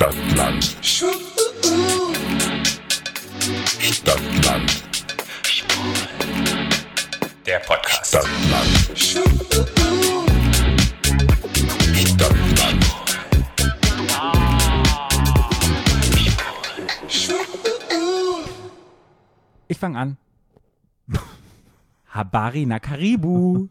Stadtland. Stadtland. Der Podcast. Stadtland. Stadtland. Ich fange an. Habari na Karibu.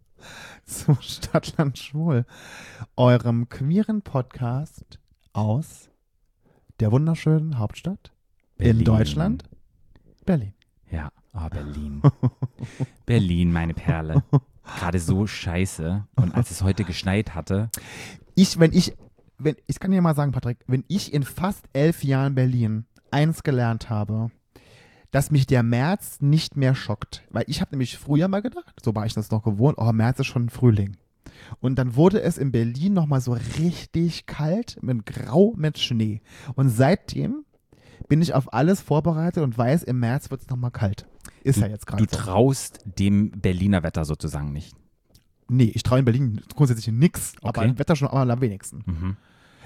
Zu Stadtland Schwul, eurem queeren Podcast aus der wunderschönen Hauptstadt Berlin. in Deutschland, Berlin. Ja, oh, Berlin. Berlin, meine Perle. Gerade so scheiße. Und als es heute geschneit hatte. Ich kann dir mal sagen, Patrick, wenn ich in fast 11 Jahren Berlin eins gelernt habe, dass mich der März nicht mehr schockt. Weil ich habe nämlich früher mal gedacht, so war ich das noch gewohnt, oh, März ist schon Frühling. Und dann wurde es in Berlin nochmal so richtig kalt, mit Grau, mit Schnee. Und seitdem bin ich auf alles vorbereitet und weiß, im März wird es nochmal kalt. Ist ja jetzt gerade Du so. traust dem Berliner Wetter sozusagen nicht. Nee, ich traue in Berlin grundsätzlich nix, aber Okay. im Wetter schon am wenigsten. Mhm.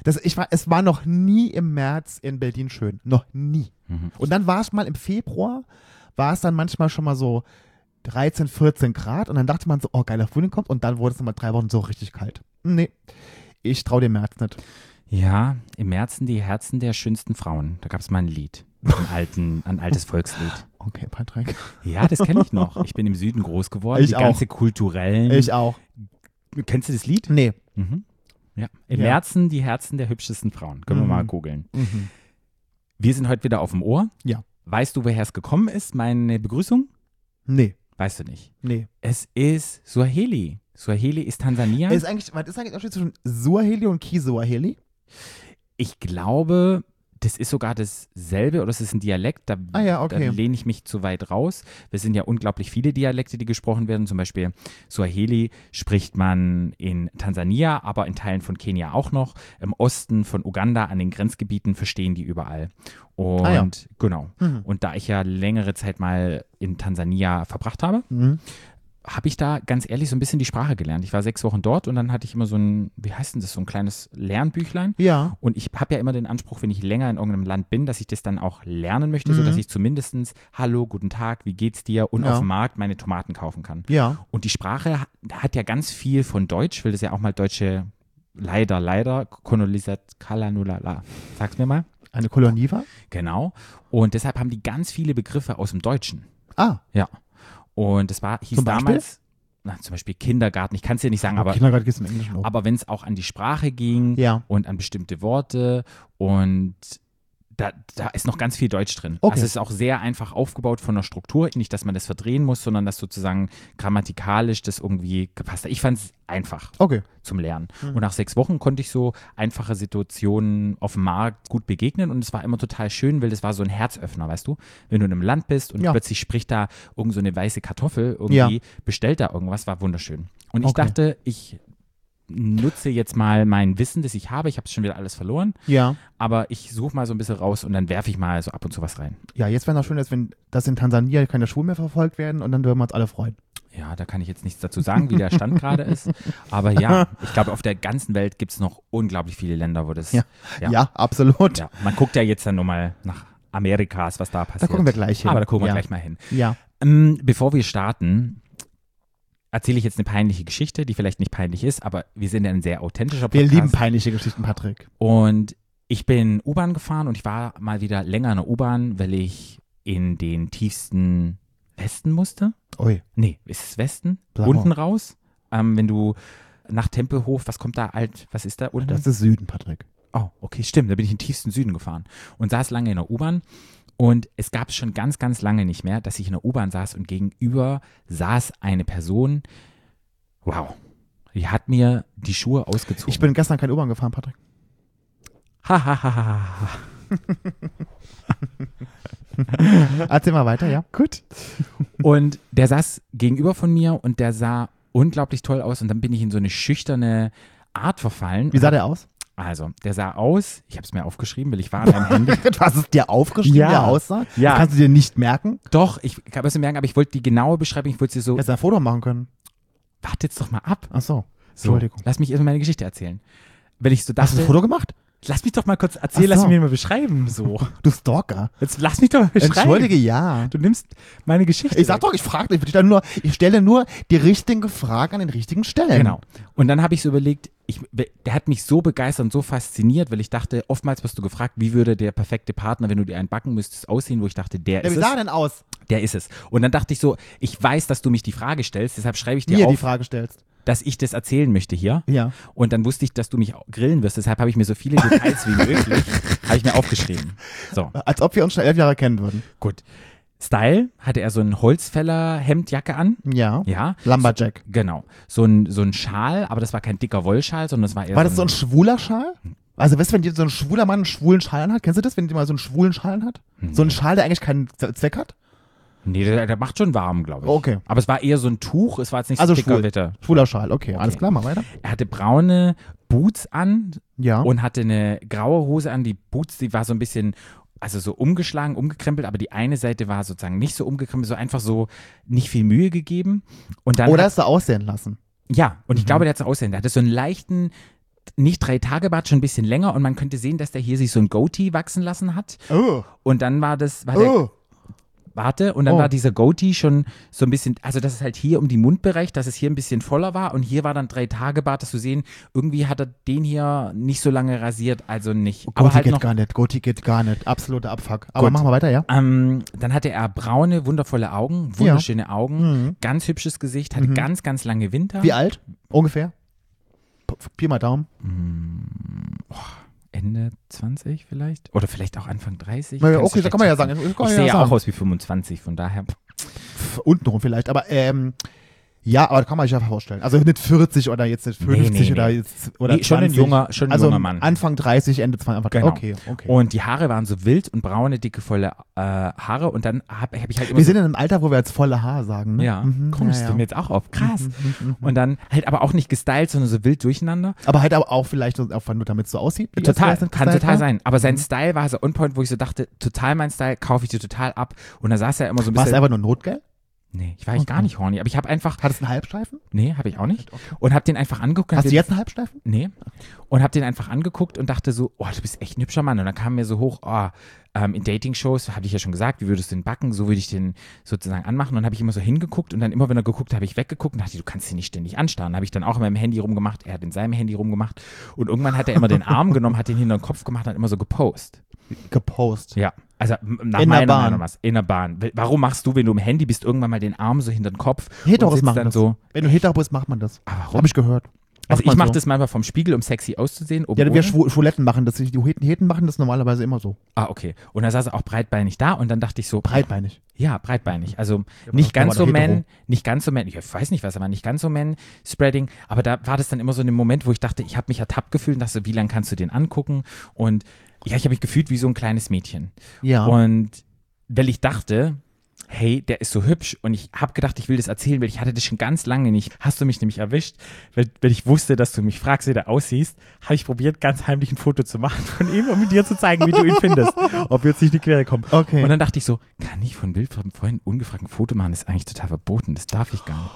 Es war noch nie im März in Berlin schön. Noch nie. Mhm. Und dann war es mal im Februar, war es dann manchmal schon mal so 13, 14 Grad und dann dachte man so, oh, geiler Frühling kommt und dann wurde es nochmal 3 Wochen so richtig kalt. Nee, ich traue dem März nicht. Ja, im Märzen die Herzen der schönsten Frauen. Da gab es mal ein Lied. Ein altes Volkslied. Okay, Patrick. Ja, das kenne ich noch. Ich bin im Süden groß geworden. Ich die auch. ganze kulturellen. Ich auch. Kennst du das Lied? Nee. Mhm. Ja. Im Ja. Märzen die Herzen der hübschesten Frauen. Können wir mal googeln. Mhm. Wir sind heute wieder auf dem Ohr. Ja. Weißt du, woher es gekommen ist, meine Begrüßung? Nee. Weißt du nicht. Nee. Es ist Swahili. Swahili ist Tansania. Was ist eigentlich der Unterschied zwischen Suaheli und Kiswahili? Ich glaube, das ist sogar dasselbe oder es ist ein Dialekt. Da, Ah ja, okay. Da lehne ich mich zu weit raus. Es sind ja unglaublich viele Dialekte, die gesprochen werden. Zum Beispiel Swahili spricht man in Tansania, aber in Teilen von Kenia auch noch. Im Osten von Uganda an den Grenzgebieten verstehen die überall. Und genau. Mhm. Und da ich ja längere Zeit mal in Tansania verbracht habe, Mhm. habe ich da ganz ehrlich so ein bisschen die Sprache gelernt. Ich war 6 Wochen dort und dann hatte ich immer so ein, wie heißt denn das, so ein kleines Lernbüchlein. Ja. Und ich habe ja immer den Anspruch, wenn ich länger in irgendeinem Land bin, dass ich das dann auch lernen möchte, sodass ich zumindest Hallo, guten Tag, wie geht's dir und Ja. auf dem Markt meine Tomaten kaufen kann. Ja. Und die Sprache hat ja ganz viel von Deutsch, weil das ja auch mal deutsche, leider, Kalanulala. Sag's mir mal. Eine Kolonie war? Genau. Und deshalb haben die ganz viele Begriffe aus dem Deutschen. Ah. Ja. Und das hieß Zum Beispiel? damals, zum Beispiel Kindergarten, ich kann es dir nicht sagen, aber Kindergarten gibt es im Englischen auch. wenn es auch an die Sprache ging Ja. und an bestimmte Worte und da ist noch ganz viel Deutsch drin. Okay. Also es ist auch sehr einfach aufgebaut von der Struktur. Nicht, dass man das verdrehen muss, sondern dass sozusagen grammatikalisch das irgendwie gepasst hat. Ich fand es einfach Okay. zum Lernen. Und nach 6 Wochen konnte ich so einfache Situationen auf dem Markt gut begegnen und es war immer total schön, weil das war so ein Herzöffner, weißt du? Wenn du in einem Land bist und Ja. plötzlich spricht da irgend so eine weiße Kartoffel irgendwie, bestellt da irgendwas, war wunderschön. Und ich Okay. dachte, ich nutze jetzt mal mein Wissen, das ich habe. Ich habe schon wieder alles verloren, Ja. aber ich suche mal so ein bisschen raus und dann werfe ich mal so ab und zu was rein. Ja, jetzt wäre noch schön, dass in Tansania keine Schulen mehr verfolgt werden und dann würden wir uns alle freuen. Ja, da kann ich jetzt nichts dazu sagen, wie der Stand gerade ist. Aber ja, ich glaube, auf der ganzen Welt gibt es noch unglaublich viele Länder, wo das. Ja. Ja. Ja, absolut. Ja, man guckt ja jetzt dann nur mal nach Amerikas, was da passiert. Da gucken wir gleich hin. Aber da gucken wir Ja. gleich mal hin. Ja. Bevor wir starten, erzähle ich jetzt eine peinliche Geschichte, die vielleicht nicht peinlich ist, aber wir sind ja ein sehr authentischer Wir Podcast. lieben peinliche Geschichten, Patrick. Und ich bin U-Bahn gefahren und ich war mal wieder länger in der U-Bahn, weil ich in den tiefsten Westen musste. Ui. Nee, ist es Westen? Blau. Unten raus. Wenn du nach Tempelhof, was kommt da was ist da unten? Das ist Süden, Patrick. Oh, okay, stimmt. Da bin ich in den tiefsten Süden gefahren und saß lange in der U-Bahn. Und es gab es schon ganz, ganz lange nicht mehr, dass ich in der U-Bahn saß und gegenüber saß eine Person. Wow. Die hat mir die Schuhe ausgezogen. Ich bin gestern kein U-Bahn gefahren, Patrick. Hahaha. Erzähl mal weiter, ja? Gut. Und der saß gegenüber von mir und der sah unglaublich toll aus. Und dann bin ich in so eine schüchterne Art verfallen. Wie sah der aus? Also, der sah aus, ich habe es mir aufgeschrieben, weil ich war an meinem Handy. Du hast es dir aufgeschrieben, Ja. wie er aussah? Ja. Das kannst du dir nicht merken? Doch, ich kann es mir merken, aber ich wollte die genaue Beschreibung, ich wollte sie so, Hättest du ein Foto machen können. warte jetzt doch mal ab. Ach so. So, Entschuldigung. lass mich erstmal meine Geschichte erzählen. Wenn ich so Hast du dachte, ein Foto gemacht? Lass mich doch mal kurz erzählen, Ach so. lass mich mal beschreiben. So. Du Stalker. Jetzt lass mich doch mal beschreiben. Entschuldige, ja. Du nimmst meine Geschichte. Ich sag doch, ich frage nicht. Ich stelle nur die richtigen Fragen an den richtigen Stellen. Genau. Und dann habe ich so überlegt, der hat mich so begeistert und so fasziniert, weil ich dachte, oftmals wirst du gefragt, wie würde der perfekte Partner, wenn du dir einen backen müsstest, aussehen, wo ich dachte, der Ja, ist wie sah er es. denn aus? Der ist es. Und dann dachte ich so, ich weiß, dass du mich die Frage stellst, deshalb schreibe ich dir Mir die auf, Frage stellst. dass ich das erzählen möchte hier. Ja. Und dann wusste ich, dass du mich grillen wirst, deshalb habe ich mir so viele Details wie möglich, habe ich mir aufgeschrieben. So, Als ob wir uns schon 11 Jahre kennen würden. gut. Style hatte er so ein Holzfäller-Hemdjacke an. Ja. Ja. Lumberjack. Genau. So ein Schal, aber das war kein dicker Wollschal, sondern das war eher War das so ein schwuler Schal? Also, weißt du, wenn so ein schwuler Mann einen schwulen Schal anhat, kennst du das, wenn jemand so einen schwulen Schal hat? So ein Schal, der eigentlich keinen Zweck hat? Nee, der macht schon warm, glaube ich. Okay. Aber es war eher so ein Tuch, es war jetzt nicht Also so dicker schwul. Witter. Schwuler Schal, okay. Alles klar, mal weiter. Er hatte braune Boots an Ja. und hatte eine graue Hose an. Die Boots, die war so ein bisschen, also so umgeschlagen, umgekrempelt, aber die eine Seite war sozusagen nicht so umgekrempelt, so einfach so nicht viel Mühe gegeben. Und dann Oder ist er aussehen lassen? ja, und ich glaube, der hat so aussehen. Der hatte so einen leichten, nicht 3-Tage-Bart, schon ein bisschen länger und man könnte sehen, dass der hier sich so ein Goatee wachsen lassen hat. Oh. Und dann war der, und dann Oh. war dieser Goatee schon so ein bisschen, also das ist halt hier um die Mundbereich, dass es hier ein bisschen voller war und hier war dann 3-Tage-Bart, dass du sehen, irgendwie hat er den hier nicht so lange rasiert, also nicht. Aber Goatee halt geht noch, gar nicht. Goatee geht gar nicht. Absoluter Abfuck. Aber Gut. machen wir weiter, ja? dann hatte er braune, wundervolle Augen, wunderschöne Augen, ganz hübsches Gesicht, hatte ganz, ganz lange Winter. Wie alt? Ungefähr? Pi mal Daumen. Ende 20 vielleicht? Oder vielleicht auch Anfang 30? Na ja, Kannst du okay, da kann man ja schlecht sagen. schätzen. Kann Ich man sehe ja ja auch sagen. aus wie 25, von daher. Untenrum vielleicht, aber ja, aber kann man sich ja vorstellen. Also nicht 40 oder jetzt nicht 50 Nee. oder jetzt oder Nee, schon ein 20. junger Mann. Anfang 30, Ende 20. Genau. Okay. Und die Haare waren so wild und braune, dicke, volle Haare. Und dann hab ich halt immer Wir so, sind in einem Alter, wo wir jetzt volle Haar sagen, ne? ja, Mhm, kommst ja, du ja. mir jetzt auch auf. Krass. Und dann halt aber auch nicht gestylt, sondern so wild durcheinander. Aber halt aber auch vielleicht so, einfach nur damit es so aussieht. wie Total, es vielleicht kann gestylt total war. sein. Aber sein Style war so on point, wo ich so dachte, total mein Style, kaufe ich dir total ab. Und da saß er immer so ein War es bisschen. einfach nur Notgeld? Nee, ich war eigentlich gar nicht horny. Aber ich habe einfach. Hat es einen Halbstreifen? Nee, habe ich auch nicht. Und habe den einfach angeguckt. und Hast hab du jetzt einen Halbstreifen? Nee. Und habe den einfach angeguckt und dachte so, oh, du bist echt ein hübscher Mann. Und dann kam mir so hoch, in Dating-Shows, habe ich ja schon gesagt, wie würdest du den backen? So würde ich den sozusagen anmachen. Und dann habe ich immer so hingeguckt und dann immer, wenn er geguckt, habe ich weggeguckt und dachte, du kannst ihn nicht ständig anstarren. Habe ich dann auch in meinem Handy rumgemacht, er hat in seinem Handy rumgemacht. Und irgendwann hat er immer den Arm genommen, hat den hinter den Kopf gemacht und hat immer so gepostet. Gepostet. Ja. Also nach In der meiner Bahn. Meinung was. In der Bahn. Warum machst du, wenn du im Handy bist, irgendwann mal den Arm so hinter den Kopf? Heteros und sitzt machen dann das. so. Wenn du hetero bist, macht man das. Aber warum? Habe ich gehört. Also Macht man ich mache so. das manchmal vom Spiegel, um sexy auszusehen. oben Ja, wir ohne. Schwuletten machen das. Die Heten machen das normalerweise immer so. Ah, okay. Und da saß er auch breitbeinig da und dann dachte ich so, Breitbeinig. ja, breitbeinig. Also Ja, nicht aber ganz so hetero. man, ich weiß nicht was, aber nicht ganz so man-spreading. Aber da war das dann immer so ein Moment, wo ich dachte, ich habe mich ertappt gefühlt und dachte, so, wie lange kannst du den angucken? Und ja, ich habe mich gefühlt wie so ein kleines Mädchen. Ja. Und weil ich dachte, hey, der ist so hübsch und ich habe gedacht, ich will das erzählen, weil ich hatte das schon ganz lange nicht. Hast du mich nämlich erwischt, weil ich wusste, dass du mich fragst, wie der aussiehst, habe ich probiert, ganz heimlich ein Foto zu machen von ihm, um dir zu zeigen, wie du ihn findest, ob wir jetzt nicht in die Quere kommen. Okay. Und dann dachte ich so, kann ich von Bild von vorhin ungefragt ein Foto machen? Das ist eigentlich total verboten, das darf ich gar nicht.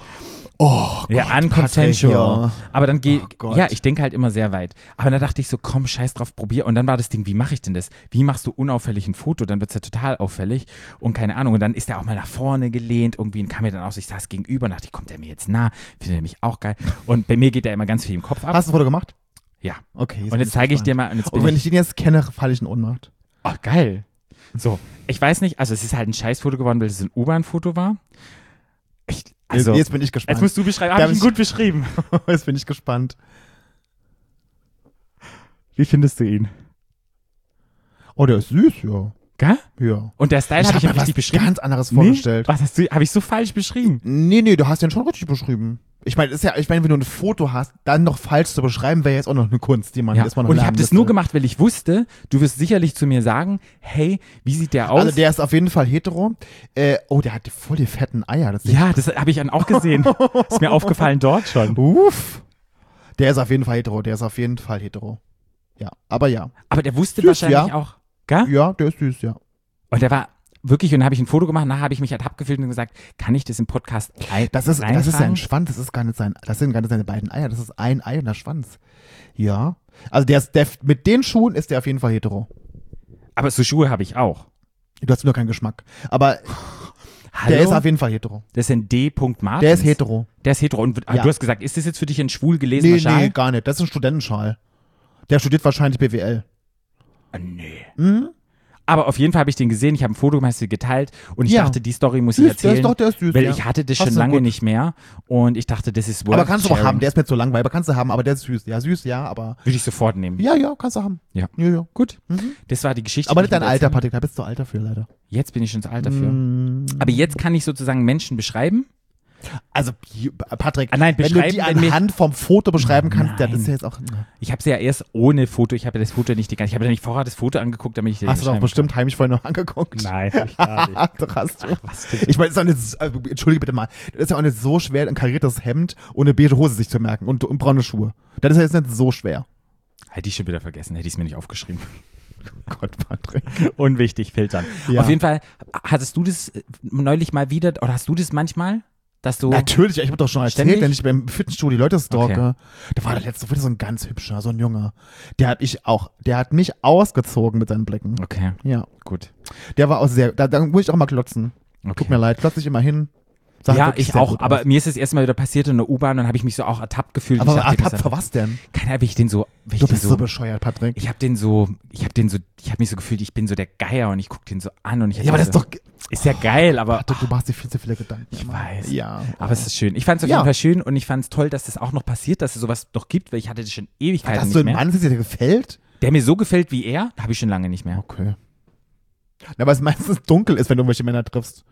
Oh Ja, Gott, unconsensual. Patrick, ja. Aber dann Oh Gott. ja, ich denke halt immer sehr weit. Aber dann dachte ich so, komm, scheiß drauf, probier. Und dann war das Ding, wie mache ich denn das? Wie machst du unauffällig ein Foto? Dann wird es ja total auffällig und keine Ahnung. Und dann ist er auch mal nach vorne gelehnt. Irgendwie kam mir dann auch so, ich saß gegenüber und dachte, kommt der mir jetzt nah? Findet er mich auch geil? Und bei mir geht er immer ganz viel im Kopf ab. Hast du ein Foto gemacht? Ja. Okay. Und jetzt zeige ich dir mal. Und jetzt Und bin wenn ich, ich den jetzt kenne, falle ich in Ohnmacht. oh, geil. So, ich weiß nicht, also es ist halt ein Scheißfoto geworden, weil es ein U-Bahn-Foto war. Also, Jetzt bin ich gespannt. jetzt musst du beschreiben. Da Habe ich ihn hab gut beschrieben? Jetzt bin ich gespannt. Wie findest du ihn? Oh, der ist süß, ja. Gell? Ja. Und der Style habe ich mir ja richtig was beschrieben. ganz anderes vorgestellt. Was hast du, habe ich so falsch beschrieben? Nee, du hast den schon richtig beschrieben. Ich meine, wenn du ein Foto hast, dann noch falsch zu beschreiben, wäre jetzt auch noch eine Kunst, die man erstmal noch Und ich lernen habe das müsste. nur gemacht, weil ich wusste, du wirst sicherlich zu mir sagen, hey, wie sieht der aus? Also der ist auf jeden Fall hetero. Der hat voll die fetten Eier. Das ja, das habe ich dann auch gesehen. Ist mir aufgefallen dort schon. Uff. Der ist auf jeden Fall hetero. Ja, aber ja. Aber der wusste Süß, wahrscheinlich ja. auch, gell? Ja, der ist süß, ja. Und der war wirklich, und dann habe ich ein Foto gemacht, nachher habe ich mich ertappt gefühlt und gesagt, kann ich das im Podcast Das ist ja ein reintragen? Schwanz, das sind gar nicht seine beiden Eier, das ist ein Ei und der Schwanz. Ja. Also mit den Schuhen ist der auf jeden Fall hetero. Aber so Schuhe habe ich auch. Du hast nur keinen Geschmack. Aber Hallo? der ist auf jeden Fall hetero. Das ist ein D. Martins. Der ist hetero. Der ist hetero. Und Ja. du hast gesagt, ist das jetzt für dich ein schwul gelesener Schal? Nee, gar nicht. Das ist ein Studentenschal. Der studiert wahrscheinlich BWL. Nee. Mhm. Aber auf jeden Fall habe ich den gesehen, ich habe ein Foto gemacht, hast du geteilt und ich Ja. dachte, die Story muss ich Süß, erzählen, der ist süß, weil ja. ich hatte das Hast schon du lange gut. nicht mehr und ich dachte, das ist worth Aber kannst du auch sharing. haben. Der ist mir zu langweilig. Aber kannst du haben, aber der ist süß. Ja, süß, ja, aber. Würde ich sofort nehmen. Ja, kannst du haben. Ja. Ja. Gut, Mhm. das war die Geschichte. Aber die nicht dein ich Alter, erzählen- Patrick. Da bist du alter für, leider. Jetzt bin ich schon zu alt dafür. Mm. Aber jetzt kann ich sozusagen Menschen beschreiben. Also, Patrick, Nein, wenn du beschreiben, die wenn mir- anhand vom Foto beschreiben kannst, ja, das Nein. ist ja jetzt auch. Ich habe sie ja erst ohne Foto, ich habe ja das Foto nicht die ganze, ich habe ja nicht vorher das Foto angeguckt, damit ich dir Hast du doch beschreiben bestimmt heimlich vorhin noch angeguckt. kann. Nein, hab ich gar nicht. Doch hast du. Was denn? Ich meine, es ist auch nicht, entschuldige bitte mal, das ist ja auch nicht so schwer, ein kariertes Hemd und eine beige Hose sich zu merken und braune Schuhe. Das ist ja jetzt nicht so schwer. Hätte ich schon wieder vergessen, hätte ich es mir nicht aufgeschrieben. Gott, Patrick. Unwichtig, filtern. Ja. Auf jeden Fall, hattest du das neulich mal wieder, oder hast du das manchmal, dass du... Natürlich, ich habe doch schon erzählt, Ständig? wenn ich beim Fitnessstudio die Leute stalke. Da war der letzte wieder so ein ganz hübscher, so ein Junge. Der hat mich ausgezogen mit seinen Blicken. Okay, Ja. gut. Der war auch da muss ich auch mal klotzen. Okay. Tut mir leid, klotze ich immer hin. Sah Ja, wirklich ich sehr auch, gut aber aus. mir ist es erstmal wieder passiert in der U-Bahn und habe ich mich so auch ertappt gefühlt. Aber ich dachte, ertappt für was denn? keine Ahnung, wie ich den so, Du bist so bescheuert, Patrick. ich habe mich so gefühlt, ich bin so der Geier und ich gucke den so an und ich hab Ja, aber das so, ist doch. ist ja geil, aber Patrick, du machst dir viel zu viele Gedanken. Ich immer. weiß. Ja. aber es ist schön. Ich fand es auf Ja. jeden Fall schön und ich fand es toll, dass das auch noch passiert, dass es sowas noch gibt, weil ich hatte das schon Ewigkeiten Hast du nicht einen mehr. Mann, der dir gefällt? Der mir so gefällt wie er, habe ich schon lange nicht mehr. Okay. Na, weil es meistens dunkel ist, wenn du irgendwelche Männer triffst.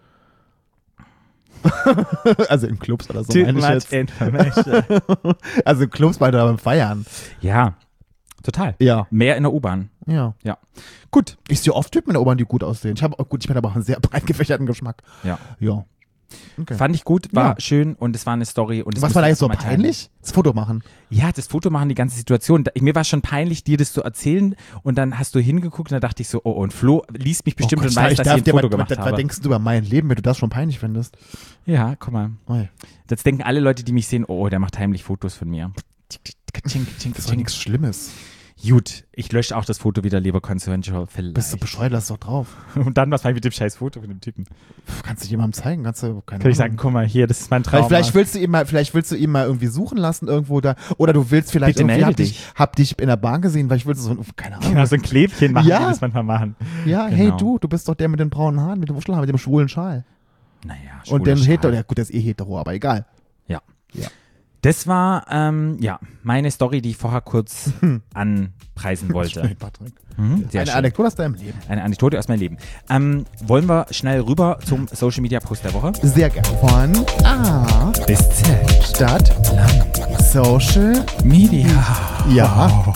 Also in Clubs oder so, meine ich jetzt. Information. Also in Clubs bei beim Feiern. Ja, total. Ja. Mehr in der U-Bahn. Ja. Gut. Ich sehe oft Typen in der U-Bahn, die gut aussehen. Ich bin aber auch einen sehr breit gefächerten Geschmack. Ja. Ja. Okay. Fand ich gut, war Ja. schön und es war eine Story. Und das Was war da musste jetzt so ich mal teilen. peinlich? Das Foto machen. Ja, das Foto machen, die ganze Situation. Mir war schon peinlich, dir das zu erzählen und dann hast du hingeguckt und da dachte ich so, oh, und Flo liest mich bestimmt Oh Gott, und weiß, dass ich ein Foto gemacht was habe. denkst du über mein Leben, wenn du das schon peinlich findest? Ja, guck mal. Oi. Jetzt denken alle Leute, die mich sehen, oh, der macht heimlich Fotos von mir. Das ist doch nichts Schlimmes. Gut, ich lösche auch das Foto wieder, lieber Consensual, vielleicht. Bist du bescheuert, lass es doch drauf. Und dann, was mache ich mit dem scheiß Foto von dem Typen? Kannst du jemandem zeigen? Keine Kann ich sagen, guck mal, hier, das ist mein Traum. Vielleicht willst du ihn mal irgendwie suchen lassen irgendwo da. Oder du willst vielleicht Bitte irgendwie, melde hab dich in der Bahn gesehen, weil ich will so, keine Ahnung. Genau, so ein Klebchen machen, Ja. die das manchmal machen. Ja, Genau. hey du bist doch der mit den braunen Haaren, mit dem Wuschelhaar, mit dem schwulen Schal. Naja, Und den schwuler hetero, Schal. ja gut, der ist hetero, aber egal. Ja. Ja. Das war, meine Story, die ich vorher kurz anpreisen wollte. Patrick. Sehr Eine schön. Anekdote aus deinem Leben. Eine Anekdote aus meinem Leben. Wollen wir schnell rüber zum Social Media Post der Woche? Sehr gern. Von A Bis Z. Stadt Social. Media. Ja.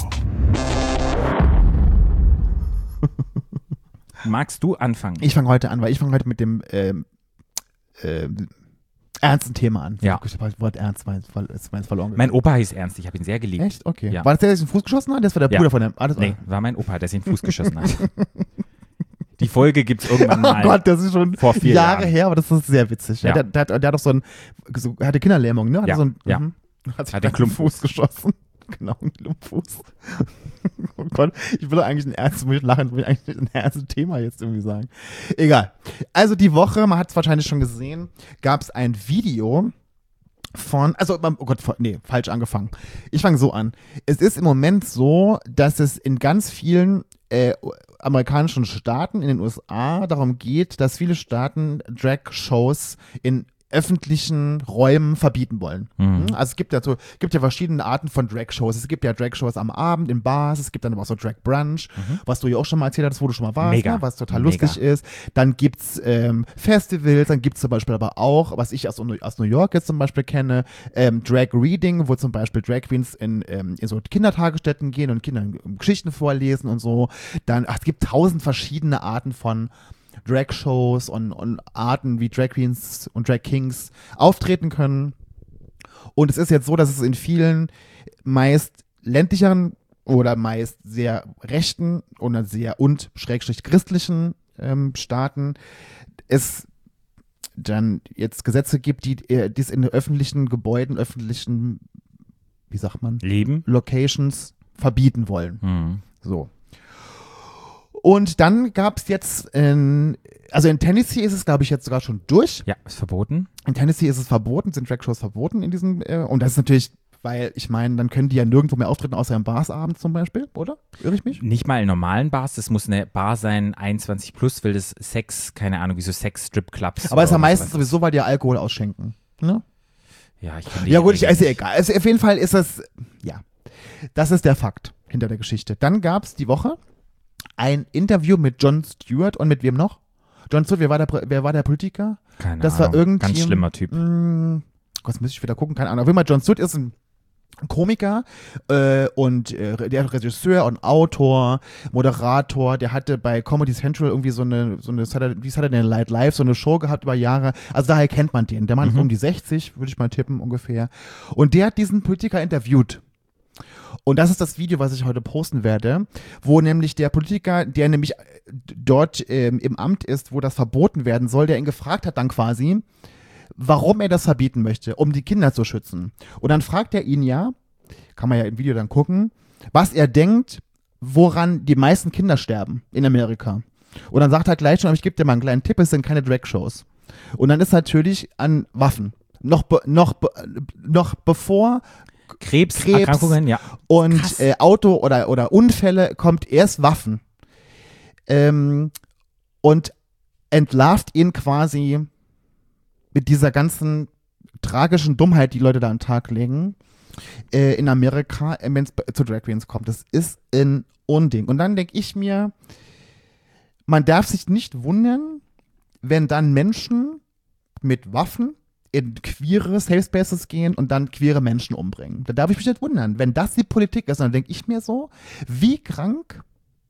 Magst du anfangen? Ich fange heute an, weil ich fange heute mit dem ernsten Thema an. Ja. Ich habe das Wort ernst, ist meins verloren. Mein Opa hieß Ernst, ich habe ihn sehr geliebt. Echt? Okay. Ja. War das der, der sich den Fuß geschossen hat? Das war der Ja. Bruder von dem. Nee, war mein Opa, der sich in den Fuß geschossen hat. Die Folge gibt's irgendwann Oh mal. Gott, das ist schon vor 4 Jahre Jahren. her, aber das ist sehr witzig. Ja. Der hat doch hatte Kinderlähmung, ne? Ja, So ein, ja. Hat sich Hat den den Klumpfuß. Fuß geschossen. Genau, einen Klumpfuß. Oh Gott, ich will doch eigentlich ein ernstes Thema jetzt irgendwie sagen. Egal. Also die Woche, man hat es wahrscheinlich schon gesehen, gab es ein Video falsch angefangen. Ich fange so an. Es ist im Moment so, dass es in ganz vielen amerikanischen Staaten, in den USA, darum geht, dass viele Staaten Drag-Shows in öffentlichen Räumen verbieten wollen. Mhm. Also es gibt ja verschiedene Arten von Drag-Shows. Es gibt ja Drag-Shows am Abend in Bars, es gibt dann aber auch so Drag-Brunch, was du ja auch schon mal erzählt hast, wo du schon mal warst, Mega. ne? Was total Mega. lustig ist. Dann gibt's Festivals, dann gibt's zum Beispiel aber auch, was ich aus New York jetzt zum Beispiel kenne, Drag-Reading, wo zum Beispiel Drag Queens in so Kindertagesstätten gehen und Kindern Geschichten vorlesen und so. Dann, es gibt 1000 verschiedene Arten von Drag-Shows und Arten, wie Drag Queens und Drag Kings auftreten können. Und es ist jetzt so, dass es in vielen meist ländlicheren oder meist sehr rechten oder schrägstrich christlichen Staaten es dann jetzt Gesetze gibt, die dies in öffentlichen Gebäuden, öffentlichen, wie sagt man, Leben? Locations verbieten wollen. Mhm. So. Und dann gab es jetzt, also in Tennessee ist es, glaube ich, jetzt sogar schon durch. Ja, ist verboten. In Tennessee ist es verboten, sind Dragshows verboten in diesem, und das ist natürlich, weil ich meine, dann können die ja nirgendwo mehr auftreten, außer im Bars abends zum Beispiel, oder? Irre ich mich? Nicht mal in normalen Bars, das muss eine Bar sein, 21 plus, will das Sex, keine Ahnung, wie so Sex-Strip-Clubs. Aber es ist ja oder meistens sowas. sowieso, weil die ja Alkohol ausschenken. Ne? Ja, ich kann die Ja gut, ist Regeln ja egal. Also auf jeden Fall ist das, ja, das ist der Fakt hinter der Geschichte. Dann gab es die Woche ein Interview mit Jon Stewart und mit wem noch? Jon Stewart, wer war der Politiker? Keine Das Ahnung. war irgendwie Ganz schlimmer Typ. Gott, müsste ich wieder gucken, keine Ahnung. Auf jeden Fall, Jon Stewart ist ein Komiker und der Regisseur und Autor, Moderator, der hatte bei Comedy Central irgendwie so eine Saturday Night Live, so eine Show gehabt über Jahre. Also daher kennt man den. Der Mann ist um die 60, würde ich mal tippen ungefähr. Und der hat diesen Politiker interviewt. Und das ist das Video, was ich heute posten werde, wo nämlich der Politiker, der nämlich dort im Amt ist, wo das verboten werden soll, der ihn gefragt hat dann quasi, warum er das verbieten möchte, um die Kinder zu schützen. Und dann fragt er ihn ja, kann man ja im Video dann gucken, was er denkt, woran die meisten Kinder sterben in Amerika. Und dann sagt er gleich schon, aber ich gebe dir mal einen kleinen Tipp, es sind keine Drag-Shows. Und dann ist natürlich an Waffen. Noch bevor Krebserkrankungen, ja. und Krass. Auto- oder Unfälle kommt erst Waffen. Und entlarvt ihn quasi mit dieser ganzen tragischen Dummheit, die Leute da an den Tag legen, in Amerika, wenn es zu Drag Queens kommt. Das ist ein Unding. Und dann denke ich mir, man darf sich nicht wundern, wenn dann Menschen mit Waffen in queere Safe Spaces gehen und dann queere Menschen umbringen. Da darf ich mich nicht wundern. Wenn das die Politik ist, dann denke ich mir so, wie krank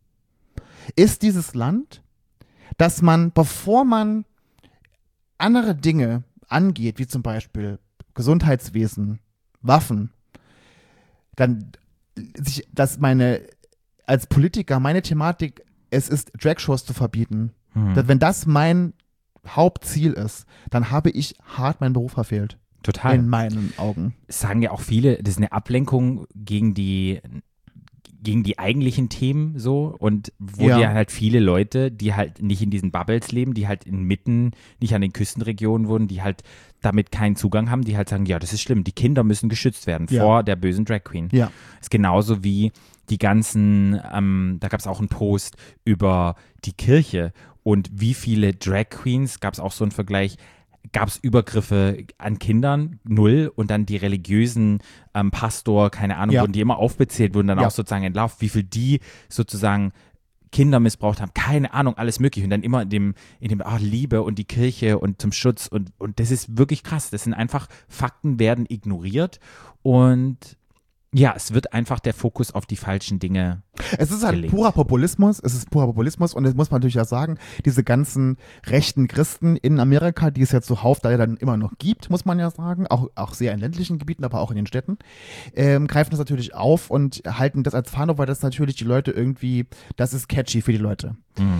ist dieses Land, dass man, bevor man andere Dinge angeht, wie zum Beispiel Gesundheitswesen, Waffen, dann dass als Politiker meine Thematik, es ist Dragshows zu verbieten. Wenn das mein Hauptziel ist, dann habe ich hart meinen Beruf verfehlt. Total. In meinen Augen. Sagen ja auch viele, das ist eine Ablenkung gegen die eigentlichen Themen so und wo Ja. ja halt viele Leute, die halt nicht in diesen Bubbles leben, die halt inmitten, nicht an den Küstenregionen wohnen, die halt damit keinen Zugang haben, die halt sagen, ja, das ist schlimm, die Kinder müssen geschützt werden Ja. vor der bösen Drag Queen. Ja. Ist genauso wie die ganzen, da gab es auch einen Post über die Kirche und wie viele Drag Queens, gab es auch so einen Vergleich, gab es Übergriffe an Kindern, 0, und dann die religiösen Pastor, keine Ahnung, Ja. wurden die immer aufgezählt, wurden dann Ja. auch sozusagen entlarvt, wie viel die sozusagen Kinder missbraucht haben, keine Ahnung, alles mögliche und dann immer in dem Liebe und die Kirche und zum Schutz und das ist wirklich krass, das sind einfach, Fakten werden ignoriert und ja, es wird einfach der Fokus auf die falschen Dinge. Es ist halt gelegt. purer Populismus, und das muss man natürlich auch sagen, diese ganzen rechten Christen in Amerika, die es ja zuhauf da ja dann immer noch gibt, muss man ja sagen, auch sehr in ländlichen Gebieten, aber auch in den Städten, greifen das natürlich auf und halten das als Fahne, weil das natürlich die Leute irgendwie, das ist catchy für die Leute.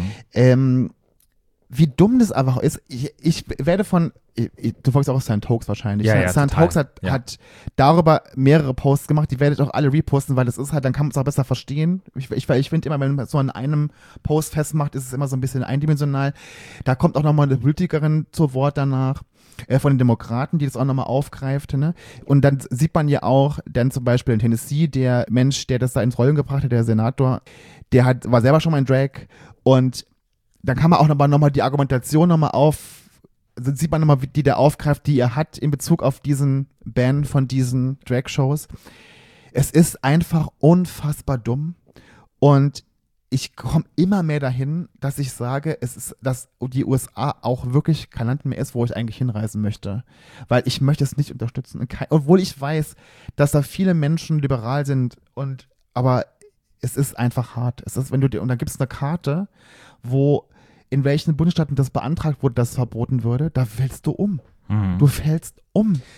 Wie dumm das einfach ist, ich werde du folgst auch Scientology wahrscheinlich. Ja, Scientology total. hat darüber mehrere Posts gemacht, die werdet auch alle reposten, weil das ist halt, dann kann man es auch besser verstehen. Ich finde immer, wenn man so an einem Post festmacht, ist es immer so ein bisschen eindimensional. Da kommt auch nochmal eine Politikerin zu Wort danach, von den Demokraten, die das auch nochmal aufgreift. Ne? Und dann sieht man ja auch, dann zum Beispiel in Tennessee, der Mensch, der das da ins Rollen gebracht hat, der Senator, war selber schon mal in Drag und dann kann man auch nochmal die Argumentation sieht man nochmal, die der aufgreift, die er hat in Bezug auf diesen Ban von diesen Drag-Shows. Es ist einfach unfassbar dumm und ich komme immer mehr dahin, dass ich sage, dass die USA auch wirklich kein Land mehr ist, wo ich eigentlich hinreisen möchte. Weil ich möchte es nicht unterstützen. Obwohl ich weiß, dass da viele Menschen liberal sind aber es ist einfach hart. Und dann gibt es eine Karte, in welchen Bundesstaaten das beantragt wurde, dass es verboten würde, da fällst du um. Du fällst um.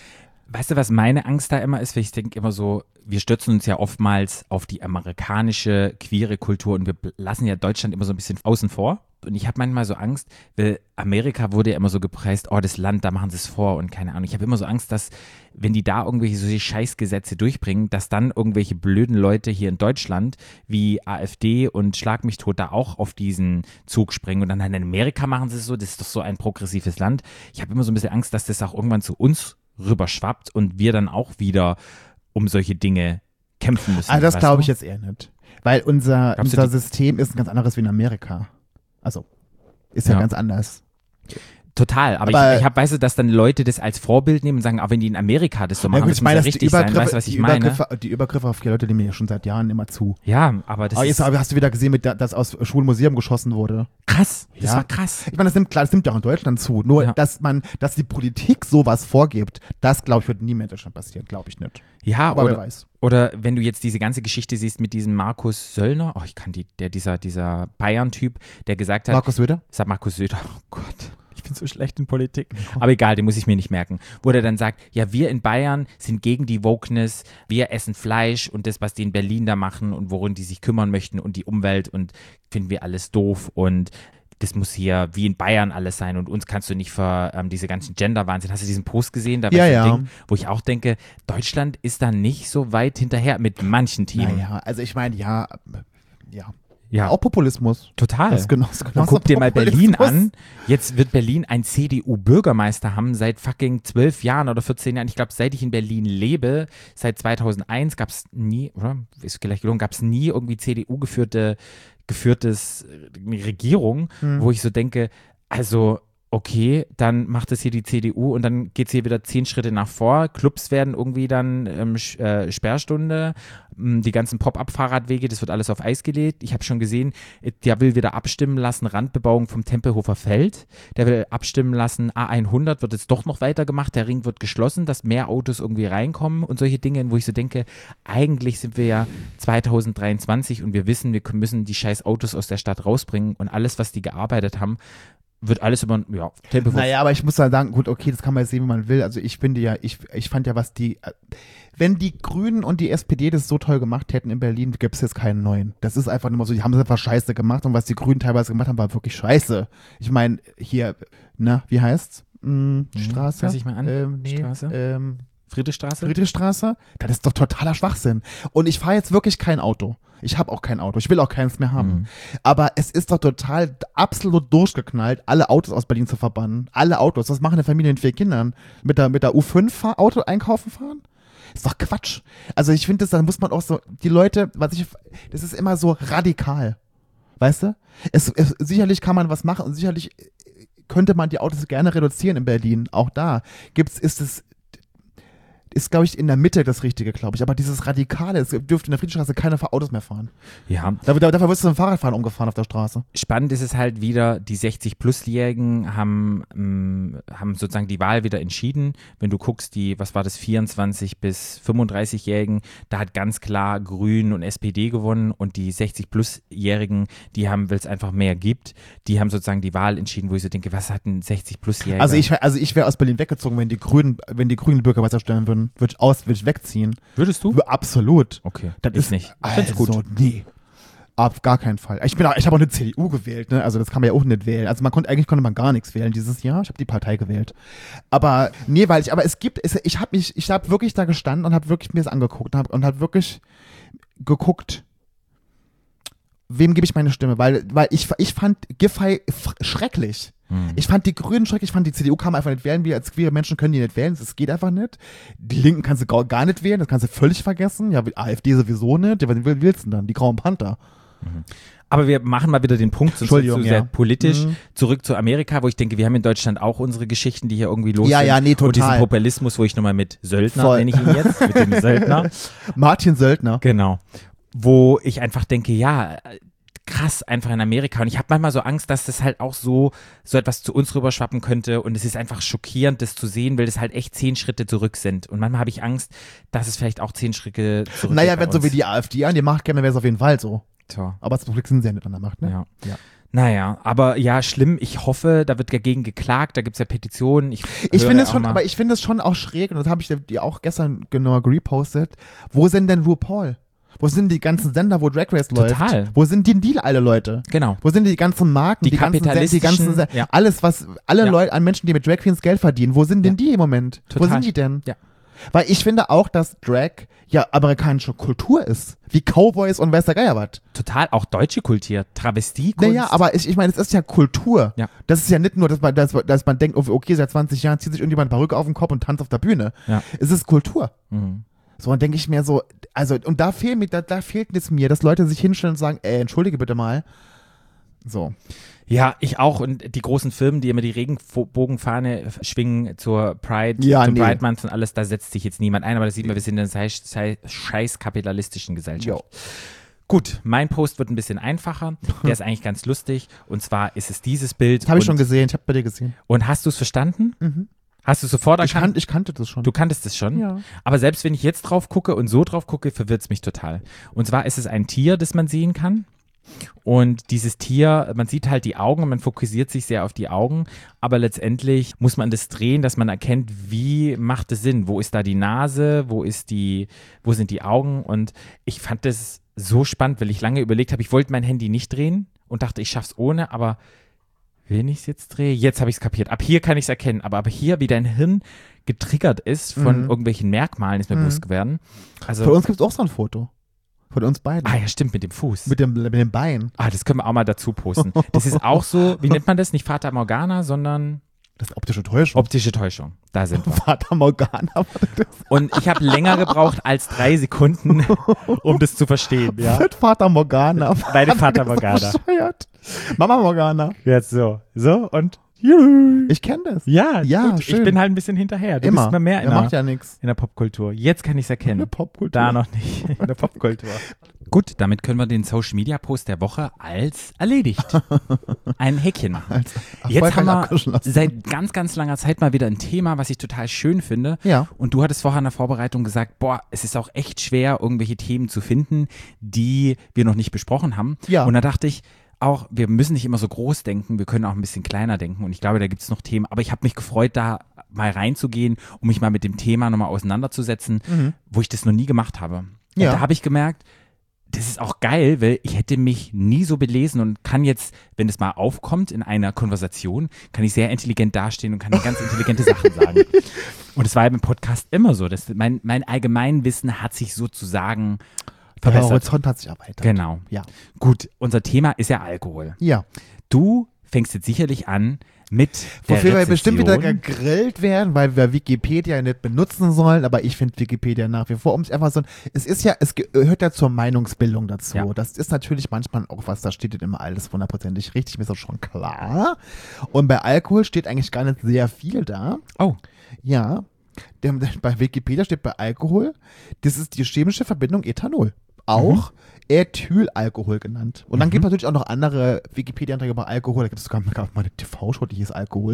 Weißt du, was meine Angst da immer ist? Weil ich denke immer so, wir stürzen uns ja oftmals auf die amerikanische queere Kultur und wir lassen ja Deutschland immer so ein bisschen außen vor. Und ich habe manchmal so Angst, weil Amerika wurde ja immer so gepreist, oh, das Land, da machen sie es vor und keine Ahnung. Ich habe immer so Angst, dass, wenn die da irgendwelche solche Scheißgesetze durchbringen, dass dann irgendwelche blöden Leute hier in Deutschland wie AfD und Schlag mich tot da auch auf diesen Zug springen und dann in Amerika machen sie es so, das ist doch so ein progressives Land. Ich habe immer so ein bisschen Angst, dass das auch irgendwann zu uns rüberschwappt und wir dann auch wieder um solche Dinge kämpfen müssen. Also das weißt glaube du? ich jetzt eher nicht. Weil unser Glaubst du, System ist ein ganz anderes wie in Amerika. Also, ist ja Ja. ganz anders. Total, aber ich weißt du, dass dann Leute das als Vorbild nehmen und sagen, auch wenn die in Amerika das so machen, Ja, gut, das ich muss ja meine, richtig sein, weißt du, was ich meine? Die Übergriffe auf die Leute nehmen ja schon seit Jahren immer zu. Ja, aber das Aber ist jetzt hast du wieder gesehen, dass aus Schwulen Museum geschossen wurde. krass, das Ja. war krass. Ich meine, das nimmt ja auch in Deutschland zu. Nur, Ja. dass die Politik sowas vorgibt, das, glaube ich, wird nie mehr in Deutschland passieren. Glaube ich nicht. Ja, Aber wer oder, weiß. oder wenn du jetzt diese ganze Geschichte siehst mit diesem Markus Söllner, oh, ich kann dieser Bayern-Typ, der gesagt hat, Markus Söder? sagt Markus Söder, oh Gott, ich bin so schlecht in Politik. Aber egal, den muss ich mir nicht merken. Wo der dann sagt, ja, wir in Bayern sind gegen die Wokeness, wir essen Fleisch und das, was die in Berlin da machen und worin die sich kümmern möchten und die Umwelt und finden wir alles doof und das muss hier wie in Bayern alles sein und uns kannst du nicht für diese ganzen Gender-Wahnsinn. Hast du diesen Post gesehen? Da war Ja, so ein ja. Ding, wo ich auch denke, Deutschland ist da nicht so weit hinterher mit manchen Themen. Naja, also ich meine, ja. Ja, Auch Populismus. total. Das ist genau Und guck dir mal Berlin Populismus. an. Jetzt wird Berlin einen CDU-Bürgermeister haben seit fucking 12 Jahren oder 14 Jahren. Ich glaube, seit ich in Berlin lebe, seit 2001 gab es nie, oder? Ist vielleicht gelungen, gab es nie irgendwie geführtes Regierung, wo ich so denke, also okay, dann macht es hier die CDU und dann geht es hier wieder 10 Schritte nach vor. Clubs werden irgendwie dann Sperrstunde, die ganzen Pop-up-Fahrradwege, das wird alles auf Eis gelegt. Ich habe schon gesehen, der will wieder abstimmen lassen, Randbebauung vom Tempelhofer Feld. Der will abstimmen lassen, A100 wird jetzt doch noch weitergemacht, der Ring wird geschlossen, dass mehr Autos irgendwie reinkommen und solche Dinge, wo ich so denke, eigentlich sind wir ja 2023 und wir wissen, wir müssen die scheiß Autos aus der Stadt rausbringen und alles, was die gearbeitet haben, wird alles über, ja, Tempelhof. Naja, aber ich muss dann sagen, gut, okay, das kann man jetzt sehen, wie man will. Also ich finde ja, ich fand ja, wenn die Grünen und die SPD das so toll gemacht hätten in Berlin, gäbe es jetzt keinen neuen. Das ist einfach nur so, die haben es einfach scheiße gemacht und was die Grünen teilweise gemacht haben, war wirklich scheiße. Ich meine, hier, wie heißt's? Straße? Fass ich mal an. Straße? Friedrichstraße? Friedrichstraße? Das ist doch totaler Schwachsinn. Und ich fahre jetzt wirklich kein Auto. Ich habe auch kein Auto. Ich will auch keins mehr haben. Aber es ist doch total absolut durchgeknallt, alle Autos aus Berlin zu verbannen. Alle Autos. Was machen eine Familie mit 4 Kindern? Mit der U5 Auto einkaufen fahren? Ist doch Quatsch. Also ich finde, da muss man auch so, die Leute, das ist immer so radikal. Weißt du? Sicherlich kann man was machen und sicherlich könnte man die Autos gerne reduzieren in Berlin. Auch da ist, glaube ich, in der Mitte das Richtige, glaube ich. Aber dieses Radikale, es dürfte in der Friedrichstraße keine Autos mehr fahren. Ja. Dafür wirst du zum Fahrradfahren umgefahren auf der Straße. Spannend ist es halt wieder, die 60-Plus-Jährigen haben sozusagen die Wahl wieder entschieden. Wenn du guckst, die, was war das, 24- bis 35-Jährigen, da hat ganz klar Grün und SPD gewonnen und die 60-Plus-Jährigen, die haben, weil es einfach mehr gibt, die haben sozusagen die Wahl entschieden, wo ich so denke, was hat ein 60-Plus-Jähriger? Also ich wäre aus Berlin weggezogen, wenn die Grünen Bürgermeister stellen würden. Würde ich wegziehen. Würdest du? Absolut. Okay, Das ist nicht. Ich also, find's gut. Nee. Auf gar keinen Fall. Ich habe auch eine CDU gewählt, ne? Also das kann man ja auch nicht wählen. Also eigentlich konnte man gar nichts wählen dieses Jahr. Ich habe die Partei gewählt. Aber nee, ich habe wirklich da gestanden und habe wirklich mir das angeguckt und habe wirklich geguckt, wem gebe ich meine Stimme? Weil ich fand Giffey schrecklich. Ich fand die Grünen schrecklich, ich fand die CDU kann man einfach nicht wählen, wir als queere Menschen können die nicht wählen, das geht einfach nicht. Die Linken kannst du gar nicht wählen, das kannst du völlig vergessen. Ja, AfD sowieso nicht, was willst du denn dann? Die Grauen Panther. Aber wir machen mal wieder den Punkt, sonst wird es so sehr politisch, Mhm. zurück zu Amerika, wo ich denke, wir haben in Deutschland auch unsere Geschichten, die hier irgendwie los Ja, sind. ja, nee, Und diesen total. Populismus, wo ich nochmal mit Söldner, Voll. nenne ich ihn jetzt, mit dem Söldner. Martin Söldner. Genau. Wo ich einfach denke, ja, krass, einfach in Amerika. Und ich habe manchmal so Angst, dass das halt auch so etwas zu uns rüberschwappen könnte. Und es ist einfach schockierend, das zu sehen, weil das halt echt 10 Schritte zurück sind. Und manchmal habe ich Angst, dass es vielleicht auch 10 Schritte zurück Naja, geht bei wenn so uns. wie die AfD an die Macht käme, wäre es auf jeden Fall so. Tja. Aber zum Glück sind sie ja nicht an der Macht, ne? Ja. Naja, aber ja, schlimm. Ich hoffe, da wird dagegen geklagt, da gibt es ja Petitionen. Ich finde es schon, aber ich finde es schon auch schräg, und das habe ich dir auch gestern genau repostet. Wo sind denn RuPaul? Wo sind die ganzen Sender, wo Drag Race läuft? Total. Wo sind die alle Leute? Genau. Wo sind die ganzen Marken, Die kapitalistischen, ja. alles, was alle Ja. Leute an Menschen, die mit Drag Queens Geld verdienen, wo sind denn die im Moment? Total. Wo sind die denn? Ja. Weil ich finde auch, dass Drag ja amerikanische Kultur ist. Wie Cowboys und weiß der Geier was. Total, auch deutsche Kultur, Travestiekunst. Naja, aber ich meine, es ist ja Kultur. Ja. Das ist ja nicht nur, dass man denkt, okay, seit 20 Jahren zieht sich irgendjemand eine Perücke auf den Kopf und tanzt auf der Bühne. Ja. Es ist Kultur. Mhm. So, und denke ich mir so, also, und da fehlt es mir, dass Leute sich hinstellen und sagen, entschuldige bitte mal. So. Ja, ich auch. Und die großen Firmen, die immer die Regenbogenfahne schwingen zur Pride, Ja, zum nee. Pride Month und alles, da setzt sich jetzt niemand ein, aber da sieht man, wir sind in einer scheiß kapitalistischen Gesellschaft. Jo. Gut, mein Post wird ein bisschen einfacher. Der ist eigentlich ganz lustig. Und zwar ist es dieses Bild. Habe ich schon gesehen, ich habe bei dir gesehen. Und hast du es verstanden? Mhm. Hast du es sofort erkannt? Ich kannte das schon. Du kanntest es schon? Ja. Aber selbst wenn ich jetzt drauf gucke und so drauf gucke, verwirrt es mich total. Und zwar ist es ein Tier, das man sehen kann. Und dieses Tier, man sieht halt die Augen und man fokussiert sich sehr auf die Augen, aber letztendlich muss man das drehen, dass man erkennt, wie macht es Sinn, wo ist da die Nase, wo sind die Augen, und ich fand das so spannend, weil ich lange überlegt habe, ich wollte mein Handy nicht drehen und dachte, ich schaff's ohne, aber wenn ich es jetzt drehe, jetzt habe ich es kapiert. Ab hier kann ich es erkennen, aber hier, wie dein Hirn getriggert ist von irgendwelchen Merkmalen, ist mir bewusst geworden. Also, Von uns gibt es auch so ein Foto. Von uns beiden. ja, stimmt, mit dem Fuß. Mit dem Bein. Das können wir auch mal dazu posten. Das ist auch so, wie nennt man das? Nicht Fata Morgana, sondern Das ist optische Täuschung. optische Täuschung. Da sind wir. Fata Morgana. Und ich habe länger gebraucht als 3 Sekunden, um das zu verstehen. Ja? Mit Fata Morgana. Meine Fata Morgana. Bescheuert. Mama Morgana. Jetzt so. So und juhu. Ich kenne das. Ja, Ja, gut. schön. Ich bin halt ein bisschen hinterher. Du Immer. bist mal mehr Er macht ja nichts. in der Popkultur. Jetzt kann ich es erkennen. Eine Popkultur. Da noch nicht. In der Popkultur. Gut, damit können wir den Social Media Post der Woche als erledigt. Ein Häkchen machen. Jetzt haben wir abgeschlossen. seit ganz, ganz langer Zeit mal wieder ein Thema, was ich total schön finde. Ja. Und du hattest vorher in der Vorbereitung gesagt, es ist auch echt schwer, irgendwelche Themen zu finden, die wir noch nicht besprochen haben. Ja. Und da dachte ich, auch, wir müssen nicht immer so groß denken, wir können auch ein bisschen kleiner denken, und ich glaube, da gibt es noch Themen, aber ich habe mich gefreut, da mal reinzugehen, um mich mal mit dem Thema nochmal auseinanderzusetzen, wo ich das noch nie gemacht habe. Und Ja. da habe ich gemerkt, das ist auch geil, weil ich hätte mich nie so belesen und kann jetzt, wenn es mal aufkommt in einer Konversation, kann ich sehr intelligent dastehen und kann ganz intelligente Sachen sagen. Und es war im Podcast immer so, dass mein Allgemeinwissen hat sich sozusagen Der verbessert. Horizont hat sich erweitert. Genau. Ja. Gut, unser Thema ist ja Alkohol. Ja. Du fängst jetzt sicherlich an mit der Wofür wir bestimmt wieder Rezession. gegrillt werden, weil wir Wikipedia nicht benutzen sollen, aber ich finde Wikipedia nach wie vor, einfach so, es gehört ja zur Meinungsbildung dazu. Ja. Das ist natürlich manchmal auch was, da steht nicht immer alles hundertprozentig richtig, mir ist das schon klar. Und bei Alkohol steht eigentlich gar nicht sehr viel da. Oh, Ja, bei Wikipedia steht bei Alkohol, das ist die chemische Verbindung Ethanol. Auch Ethylalkohol genannt. Und dann gibt es natürlich auch noch andere Wikipedia-Einträge über Alkohol. Da gibt es sogar mal eine TV-Show, die hieß Alkohol.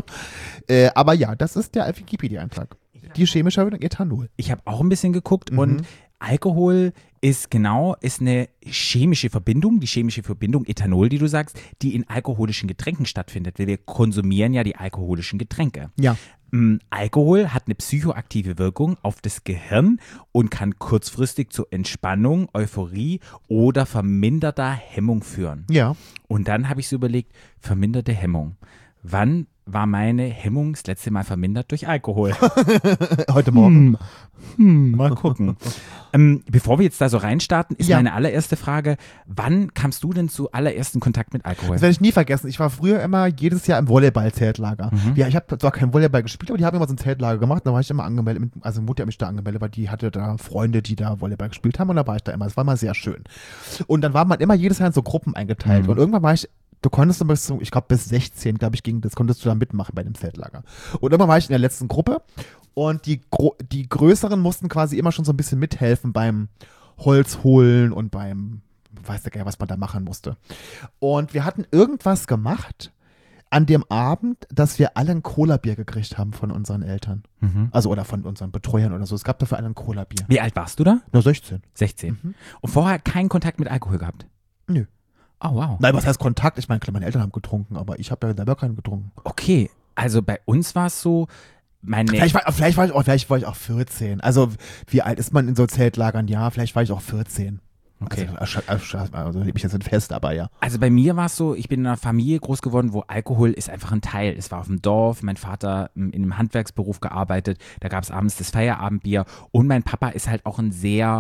Aber ja, das ist der Wikipedia-Eintrag. Die chemische Verbindung Ethanol. ich habe auch ein bisschen geguckt und Alkohol ist eine chemische Verbindung, die chemische Verbindung Ethanol, die du sagst, die in alkoholischen Getränken stattfindet, weil wir konsumieren ja die alkoholischen Getränke. Ja. Alkohol hat eine psychoaktive Wirkung auf das Gehirn und kann kurzfristig zur Entspannung, Euphorie oder verminderter Hemmung führen. Ja. Und dann habe ich so überlegt, verminderte Hemmung. Wann war meine Hemmung das letzte Mal vermindert durch Alkohol? Heute Morgen. Mal gucken. Bevor wir jetzt da so reinstarten, ist Ja. meine allererste Frage, wann kamst du denn zu allerersten Kontakt mit Alkohol? Das werde ich nie vergessen. Ich war früher immer jedes Jahr im Volleyball-Zeltlager. Ja, ich habe zwar kein Volleyball gespielt, aber die haben immer so ein Zeltlager gemacht. Da war ich immer angemeldet. Also Mutter hat mich da angemeldet, weil die hatte da Freunde, die da Volleyball gespielt haben. Und da war ich da immer. Das war immer sehr schön. Und dann war man immer jedes Jahr in so Gruppen eingeteilt. Und irgendwann war ich, du konntest ich glaube bis 16, konntest du da mitmachen bei dem Zeltlager. Und irgendwann war ich in der letzten Gruppe. Und die Größeren mussten quasi immer schon so ein bisschen mithelfen beim Holz holen und beim, weiß der Geil, was man da machen musste. Und wir hatten irgendwas gemacht an dem Abend, dass wir alle ein Cola-Bier gekriegt haben von unseren Eltern. Also oder von unseren Betreuern oder so. Es gab dafür alle ein Cola-Bier. Wie alt warst du da? Nur 16. 16. Und vorher keinen Kontakt mit Alkohol gehabt? Nö. Oh, wow. Nein, was heißt Kontakt? Ich meine, klar, meine Eltern haben getrunken, aber ich habe ja selber keinen getrunken. Okay, also bei uns war es so, Vielleicht war ich auch 14. Also, wie alt ist man in so Zeltlagern? Ja, vielleicht war ich auch 14. Okay. Also lebe ich jetzt nicht fest, aber ja. Also bei mir war es so, ich bin in einer Familie groß geworden, wo Alkohol ist einfach ein Teil. Es war auf dem Dorf, mein Vater in einem Handwerksberuf gearbeitet, da gab es abends das Feierabendbier und mein Papa ist halt auch ein sehr,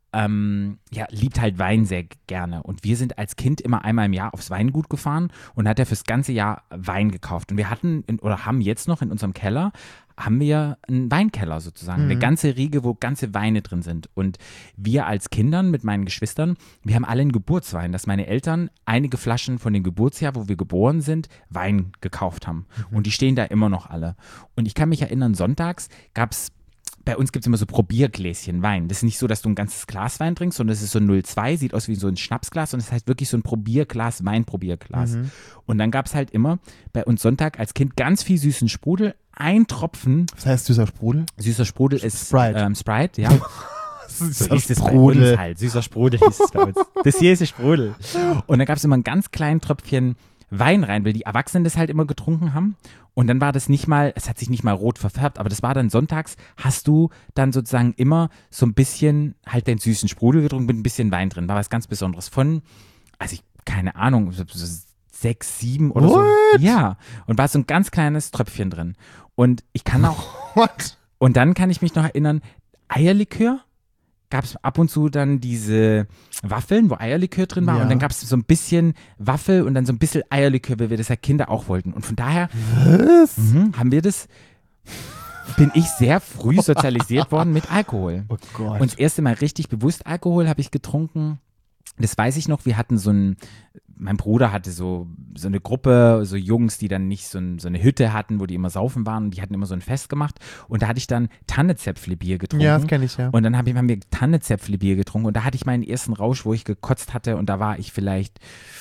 liebt halt Wein sehr gerne. Und wir sind als Kind immer einmal im Jahr aufs Weingut gefahren und hat er fürs ganze Jahr Wein gekauft. Und wir haben jetzt noch in unserem Keller, haben wir einen Weinkeller sozusagen, eine ganze Riege, wo ganze Weine drin sind. Und wir als Kindern mit meinen Geschwistern, wir haben alle einen Geburtswein, dass meine Eltern einige Flaschen von dem Geburtsjahr, wo wir geboren sind, Wein gekauft haben. Und die stehen da immer noch alle. Und ich kann mich erinnern, sonntags bei uns gibt es immer so Probiergläschen Wein. Das ist nicht so, dass du ein ganzes Glas Wein trinkst, sondern das ist so 0,2, sieht aus wie so ein Schnapsglas und das heißt wirklich so ein Probierglas, Weinprobierglas. Und dann gab es halt immer bei uns Sonntag als Kind ganz viel süßen Sprudel, ein Tropfen. Was heißt süßer Sprudel? Süßer Sprudel ist Sprite. Sprite, ja. Süßer So hieß es bei uns halt. Süßer Sprudel hieß es bei uns. Das hier ist der Sprudel. Und dann gab es immer ein ganz kleines Tröpfchen Wein rein, weil die Erwachsenen das halt immer getrunken haben. Und dann war das es hat sich nicht mal rot verfärbt, aber das war dann sonntags, hast du dann sozusagen immer so ein bisschen halt den süßen Sprudel getrunken mit ein bisschen Wein drin. War was ganz Besonderes keine Ahnung, so 6, 7 oder so. Ja, und war so ein ganz kleines Tröpfchen drin. Und ich kann auch, What? und dann kann ich mich noch erinnern, Eierlikör. Gab es ab und zu dann diese Waffeln, wo Eierlikör drin war Ja. und dann gab es so ein bisschen Waffel und dann so ein bisschen Eierlikör, weil wir das ja Kinder auch wollten. Und von daher haben wir bin ich sehr früh sozialisiert worden mit Alkohol. Oh Gott. Und das erste Mal richtig bewusst Alkohol habe ich getrunken. Das weiß ich noch, wir hatten mein Bruder hatte so eine Gruppe, so Jungs, die dann nicht so eine Hütte hatten, wo die immer saufen waren und die hatten immer so ein Fest gemacht und da hatte ich dann Tannezäpfle-Bier getrunken. Ja, das kenne ich, ja. Und dann haben wir Tannezäpfle-Bier getrunken und da hatte ich meinen ersten Rausch, wo ich gekotzt hatte und da war ich vielleicht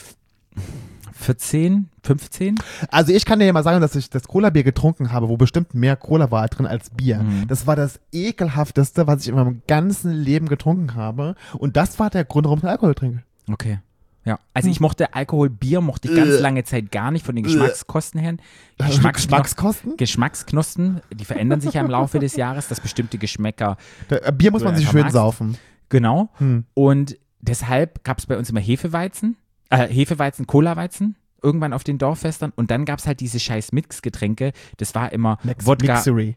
14, 15. Also ich kann dir ja mal sagen, dass ich das Cola-Bier getrunken habe, wo bestimmt mehr Cola war drin als Bier. Mhm. Das war das ekelhafteste, was ich in meinem ganzen Leben getrunken habe. Und das war der Grund, warum ich Alkohol trinke. Okay. Ja, also ich mochte Bier mochte ich ganz lange Zeit gar nicht von den Geschmackskosten her. Geschmackskosten? Geschmacksknospen, die verändern sich ja im Laufe des Jahres, dass bestimmte Geschmäcker. Bier muss man sich schön vermagst. saufen. Genau. Und deshalb gab es bei uns immer Hefeweizen, Cola-Weizen, irgendwann auf den Dorffestern. Und dann gab es halt diese scheiß Mixgetränke. Das war immer Wodka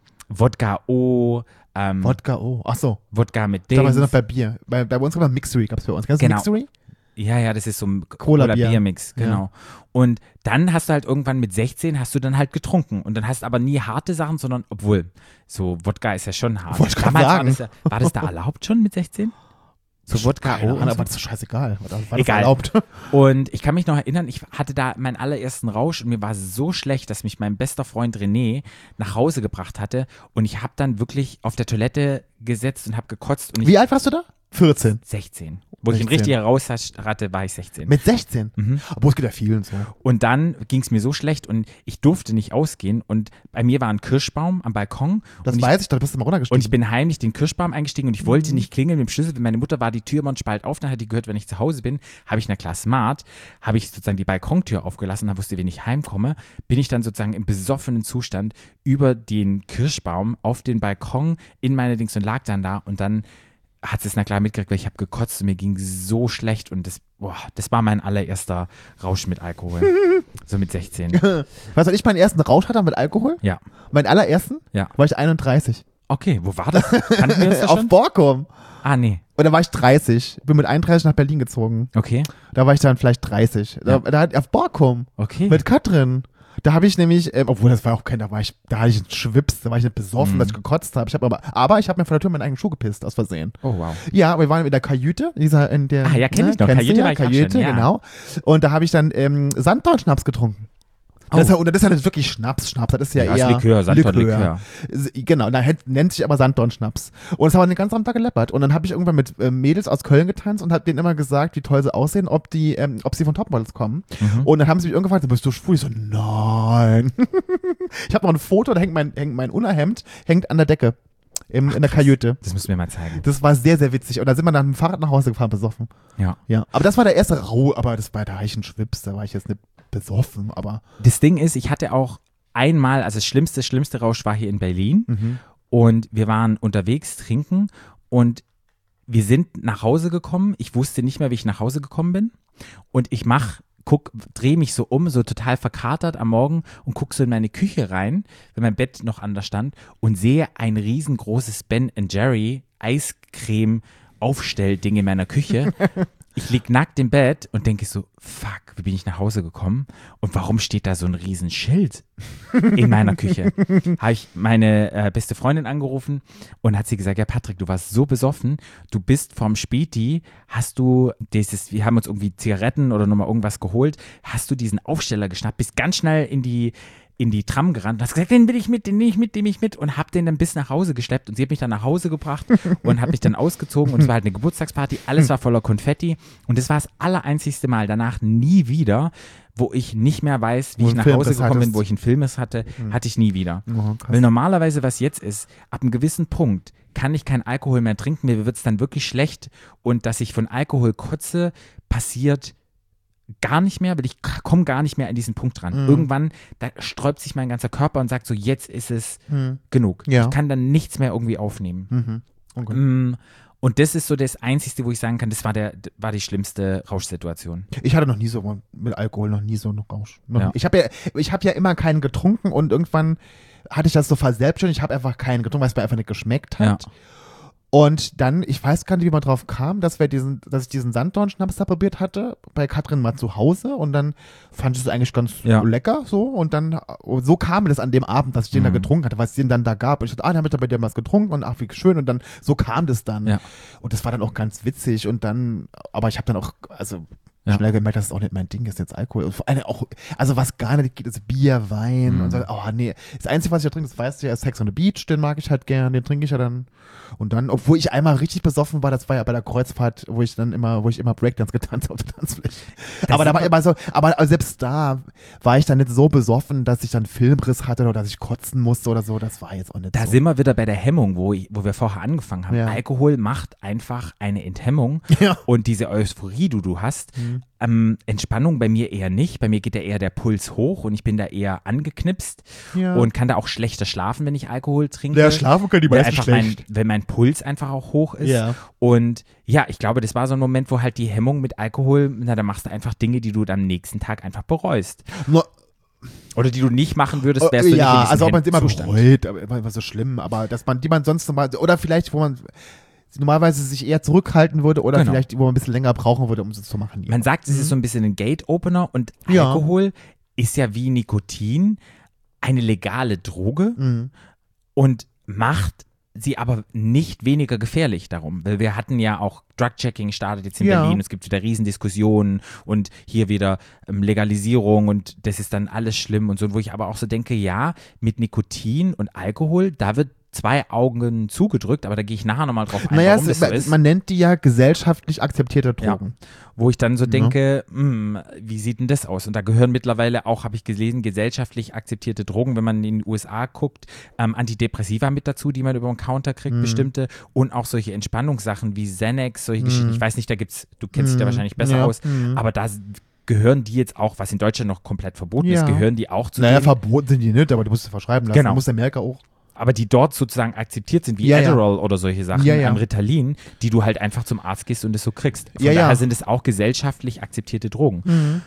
O. Wodka, oh, ach so. Wodka mit Da sind wir Dings. noch bei Bier. Bei uns gab es Mixery, gab es bei uns. Kennst du Genau. Mixery? Ja, das ist so ein Cola-Bier. Cola-Bier-Mix, genau. Und dann hast du halt irgendwann mit 16 hast du dann halt getrunken und dann hast aber nie harte Sachen, sondern obwohl, so Wodka ist ja schon hart. Wollte ich grad Damals sagen. war das da erlaubt schon mit 16? So Wodka Keine O Ahnung, und aber so? das ist scheißegal. War das Egal. erlaubt? Und ich kann mich noch erinnern, ich hatte da meinen allerersten Rausch und mir war so schlecht, dass mich mein bester Freund René nach Hause gebracht hatte und ich habe dann wirklich auf der Toilette gesetzt und habe gekotzt und ich Wie alt warst du da? 14. 16. Wo ich 16. einen richtigen Rausch hatte, war ich 16. Mit 16? Obwohl, es geht ja vielen so. Und dann ging es mir so schlecht und ich durfte nicht ausgehen und bei mir war ein Kirschbaum am Balkon. Das und weiß ich, da bist du mal runtergestiegen. Und ich bin heimlich den Kirschbaum eingestiegen und ich wollte nicht klingeln mit dem Schlüssel. Meine Mutter war die Tür immer einen Spalt auf, dann hat die gehört, wenn ich zu Hause bin, habe ich, na klar, smart, habe ich sozusagen die Balkontür aufgelassen, dann wusste, wenn ich heimkomme, bin ich dann sozusagen im besoffenen Zustand über den Kirschbaum auf den Balkon in meine Dings und lag dann da und dann hat es na klar mitgekriegt, weil ich habe gekotzt und mir ging so schlecht und das war mein allererster Rausch mit Alkohol. So mit 16. Weißt du, wann ich meinen ersten Rausch hatte mit Alkohol? Ja. Meinen allerersten? Ja. War ich 31. Okay, wo war das? Kannten wir uns da Auf schon? Borkum. Ah, nee. Und da war ich 30. Bin mit 31 nach Berlin gezogen. Okay. Da war ich dann vielleicht 30. Ja. Auf Borkum. Okay. Mit Katrin. Da habe ich nämlich, obwohl das war auch da hatte ich einen Schwips, da war ich nicht besoffen, dass ich gekotzt habe. Aber ich habe mir von der Tür meinen eigenen Schuh gepisst, aus Versehen. Oh, wow. Ja, aber wir waren in der Kajüte, in der. Ah, ja, kenn ich noch. Kennst du Kajüte ja? war ich auch Kajüte, schon, ja. genau. Und da habe ich dann Sanddornschnaps getrunken. Oh. Das ist ja nicht wirklich Schnaps. Das ist ja Ja, ist eher Likör, Sanddornlikör. Genau, nennt sich aber Sanddornschnaps. Und das haben wir den ganzen Tag geleppert. Und dann habe ich irgendwann mit Mädels aus Köln getanzt und habe denen immer gesagt, wie toll sie aussehen, ob sie von Topmodels kommen. Und dann haben sie mich irgendwann gefragt, bist du schwul? Ich so, nein. Ich habe noch ein Foto, da hängt mein Unterhemd hängt an der Decke. in der Kajüte. Das müssen wir mal zeigen. Das war sehr, sehr witzig. Und da sind wir dann mit dem Fahrrad nach Hause gefahren, besoffen. Ja. Ja. Aber das war der erste aber da war ich ein Schwips, da war ich jetzt nicht besoffen, aber. Das Ding ist, ich hatte auch einmal, also das schlimmste Rausch war hier in Berlin und wir waren unterwegs trinken und wir sind nach Hause gekommen. Ich wusste nicht mehr, wie ich nach Hause gekommen bin und ich drehe mich so um, so total verkatert am Morgen und gucke so in meine Küche rein, wenn mein Bett noch anders stand und sehe ein riesengroßes Ben & Jerry Eiscreme Aufstellding in meiner Küche. Ich lieg nackt im Bett und denke so, fuck, wie bin ich nach Hause gekommen und warum steht da so ein Riesenschild in meiner Küche? Habe ich meine beste Freundin angerufen und hat sie gesagt, ja Patrick, du warst so besoffen, du bist vom Späti, wir haben uns irgendwie Zigaretten oder nochmal irgendwas geholt, hast du diesen Aufsteller geschnappt, bist ganz schnell in die Tram gerannt und hast gesagt, den will ich mit, den nehme ich mit und hab den dann bis nach Hause geschleppt und sie hat mich dann nach Hause gebracht und hat mich dann ausgezogen und es war halt eine Geburtstagsparty, alles war voller Konfetti und das war das allereinzigste Mal, danach nie wieder, wo ich nicht mehr weiß, wie ich nach Hause gekommen bin, wo ich einen Filmriss hatte, hatte ich nie wieder. Weil normalerweise, was jetzt ist, ab einem gewissen Punkt kann ich keinen Alkohol mehr trinken, mir wird es dann wirklich schlecht und dass ich von Alkohol kotze, passiert gar nicht mehr, weil ich komme gar nicht mehr an diesen Punkt ran. Irgendwann, da sträubt sich mein ganzer Körper und sagt so, jetzt ist es genug. Ja. Ich kann dann nichts mehr irgendwie aufnehmen. Okay. Und das ist so das Einzige, wo ich sagen kann, das war die schlimmste Rauschsituation. Ich hatte noch nie so mit Alkohol noch nie so einen Rausch. Ja. Ich habe ja immer keinen getrunken und irgendwann hatte ich das so verselbstständigt, ich habe einfach keinen getrunken, weil es mir einfach nicht geschmeckt hat. Ja. Und dann, ich weiß gar nicht, wie man drauf kam, dass ich diesen Sanddornschnaps da probiert hatte, bei Katrin mal zu Hause und dann fand ich es eigentlich ganz lecker so und dann, so kam das an dem Abend, dass ich den da getrunken hatte, weil es den dann da gab und ich dachte, dann habe ich da bei dir was getrunken und ach, wie schön und dann, so kam das dann. Ja. Und das war dann auch ganz witzig und dann, aber ich habe dann auch, schnell gemerkt, dass es auch nicht mein Ding ist, jetzt Alkohol. Und vor allem auch, also was gar nicht geht, ist Bier, Wein und so. Oh nee, das Einzige, was ich da trinke, das weißt du ja, ist Sex on the Beach, den mag ich halt gern, den trinke ich ja dann. Und dann, obwohl ich einmal richtig besoffen war, das war ja bei der Kreuzfahrt, wo ich immer Breakdance getanzt habe auf der Tanzfläche. Aber da war immer so, aber selbst da war ich dann nicht so besoffen, dass ich dann Filmriss hatte oder dass ich kotzen musste oder so, das war jetzt auch nicht so. Da sind wir wieder bei der Hemmung, wo wir vorher angefangen haben. Ja. Alkohol macht einfach eine Enthemmung und diese Euphorie, die du hast, Entspannung bei mir eher nicht. Bei mir geht ja eher der Puls hoch und ich bin da eher angeknipst und kann da auch schlechter schlafen, wenn ich Alkohol trinke. Ja, schlafen können die meisten schlecht. Wenn mein Puls einfach auch hoch ist. Ja. Und ja, ich glaube, das war so ein Moment, wo halt die Hemmung mit Alkohol, da machst du einfach Dinge, die du dann am nächsten Tag einfach bereust. Oder die du nicht machen würdest, wärst du nicht in diesem also ob man es immer Zustand. bereut, aber immer so schlimm, aber dass man, die man sonst normal, oder vielleicht, wo man normalerweise sich eher zurückhalten würde oder vielleicht, wo man ein bisschen länger brauchen würde, um es zu machen. Man sagt, es ist so ein bisschen ein Gate-Opener und Alkohol ist ja wie Nikotin eine legale Droge und macht sie aber nicht weniger gefährlich darum, weil wir hatten ja auch Drug-Checking startet jetzt in Berlin, es gibt wieder Riesendiskussionen und hier wieder Legalisierung und das ist dann alles schlimm und so, wo ich aber auch so denke, ja, mit Nikotin und Alkohol, da wird 2 Augen zugedrückt, aber da gehe ich nachher nochmal drauf ein, warum das so ist. Man nennt die ja gesellschaftlich akzeptierte Drogen. Ja, wo ich dann so denke, wie sieht denn das aus? Und da gehören mittlerweile auch, habe ich gelesen, gesellschaftlich akzeptierte Drogen, wenn man in den USA guckt, Antidepressiva mit dazu, die man über den Counter kriegt, bestimmte, und auch solche Entspannungssachen wie Xanax, solche Geschichten. Ich weiß nicht, du kennst dich da wahrscheinlich besser aus, aber da gehören die jetzt auch, was in Deutschland noch komplett verboten ist, gehören die auch zu denen. Verboten sind die nicht, aber du musst es verschreiben lassen. Genau. Du musst Amerika auch. Aber die dort sozusagen akzeptiert sind, wie Adderall oder solche Sachen, Ritalin, die du halt einfach zum Arzt gehst und es so kriegst. Von daher sind es auch gesellschaftlich akzeptierte Drogen.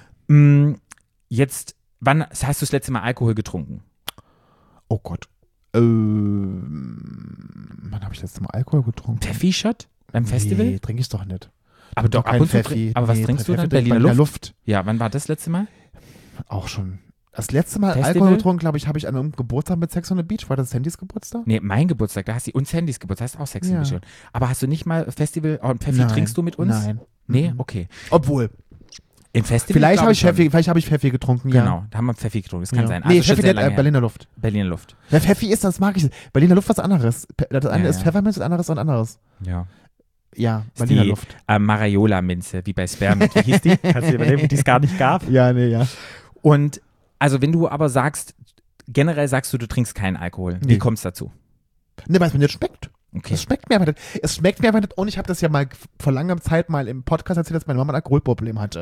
Jetzt, wann hast du das letzte Mal Alkohol getrunken? Oh Gott. Wann habe ich das letzte Mal Alkohol getrunken? Pfeffi-Shot beim Festival? Nee, trinke ich doch nicht. Aber doch ab und zu. Aber was trinkst du dann? Berliner Luft? Ja, wann war das letzte Mal? Auch schon. Das letzte Mal Festival? Alkohol getrunken, glaube ich, habe ich an einem Geburtstag mit Sex on the Beach. War das Sandys Geburtstag? Nee, mein Geburtstag, da hast du und Sandys Geburtstag, hast auch Sex on the Beach. Aber hast du nicht mal Festival und Pfeffi trinkst du mit uns? Nein. Nee, okay. Obwohl. Im Festival Vielleicht habe ich Pfeffi getrunken, Genau, da haben wir Pfeffi getrunken, das kann sein. Nee, Pfeffi nicht, Berliner Luft. Berliner Luft. Ja, Pfeffi ist, das mag ich. Berliner Luft was anderes. Das eine ist Pfefferminz, das andere ist was anderes. Ja. Ja, Berliner Luft. Marajola-Minze, wie bei Spermit. Wie hieß die? Kannst du dir überlegen, wie die es gar nicht gab? Ja, nee, ja. Und also wenn du aber sagst, generell sagst du trinkst keinen Alkohol, wie kommst du dazu? Ne, weil es mir nicht schmeckt. Okay. Es schmeckt mir einfach nicht. Es schmeckt mir einfach nicht. Und ich habe das ja mal vor langer Zeit mal im Podcast erzählt, dass meine Mama ein Alkoholproblem hatte.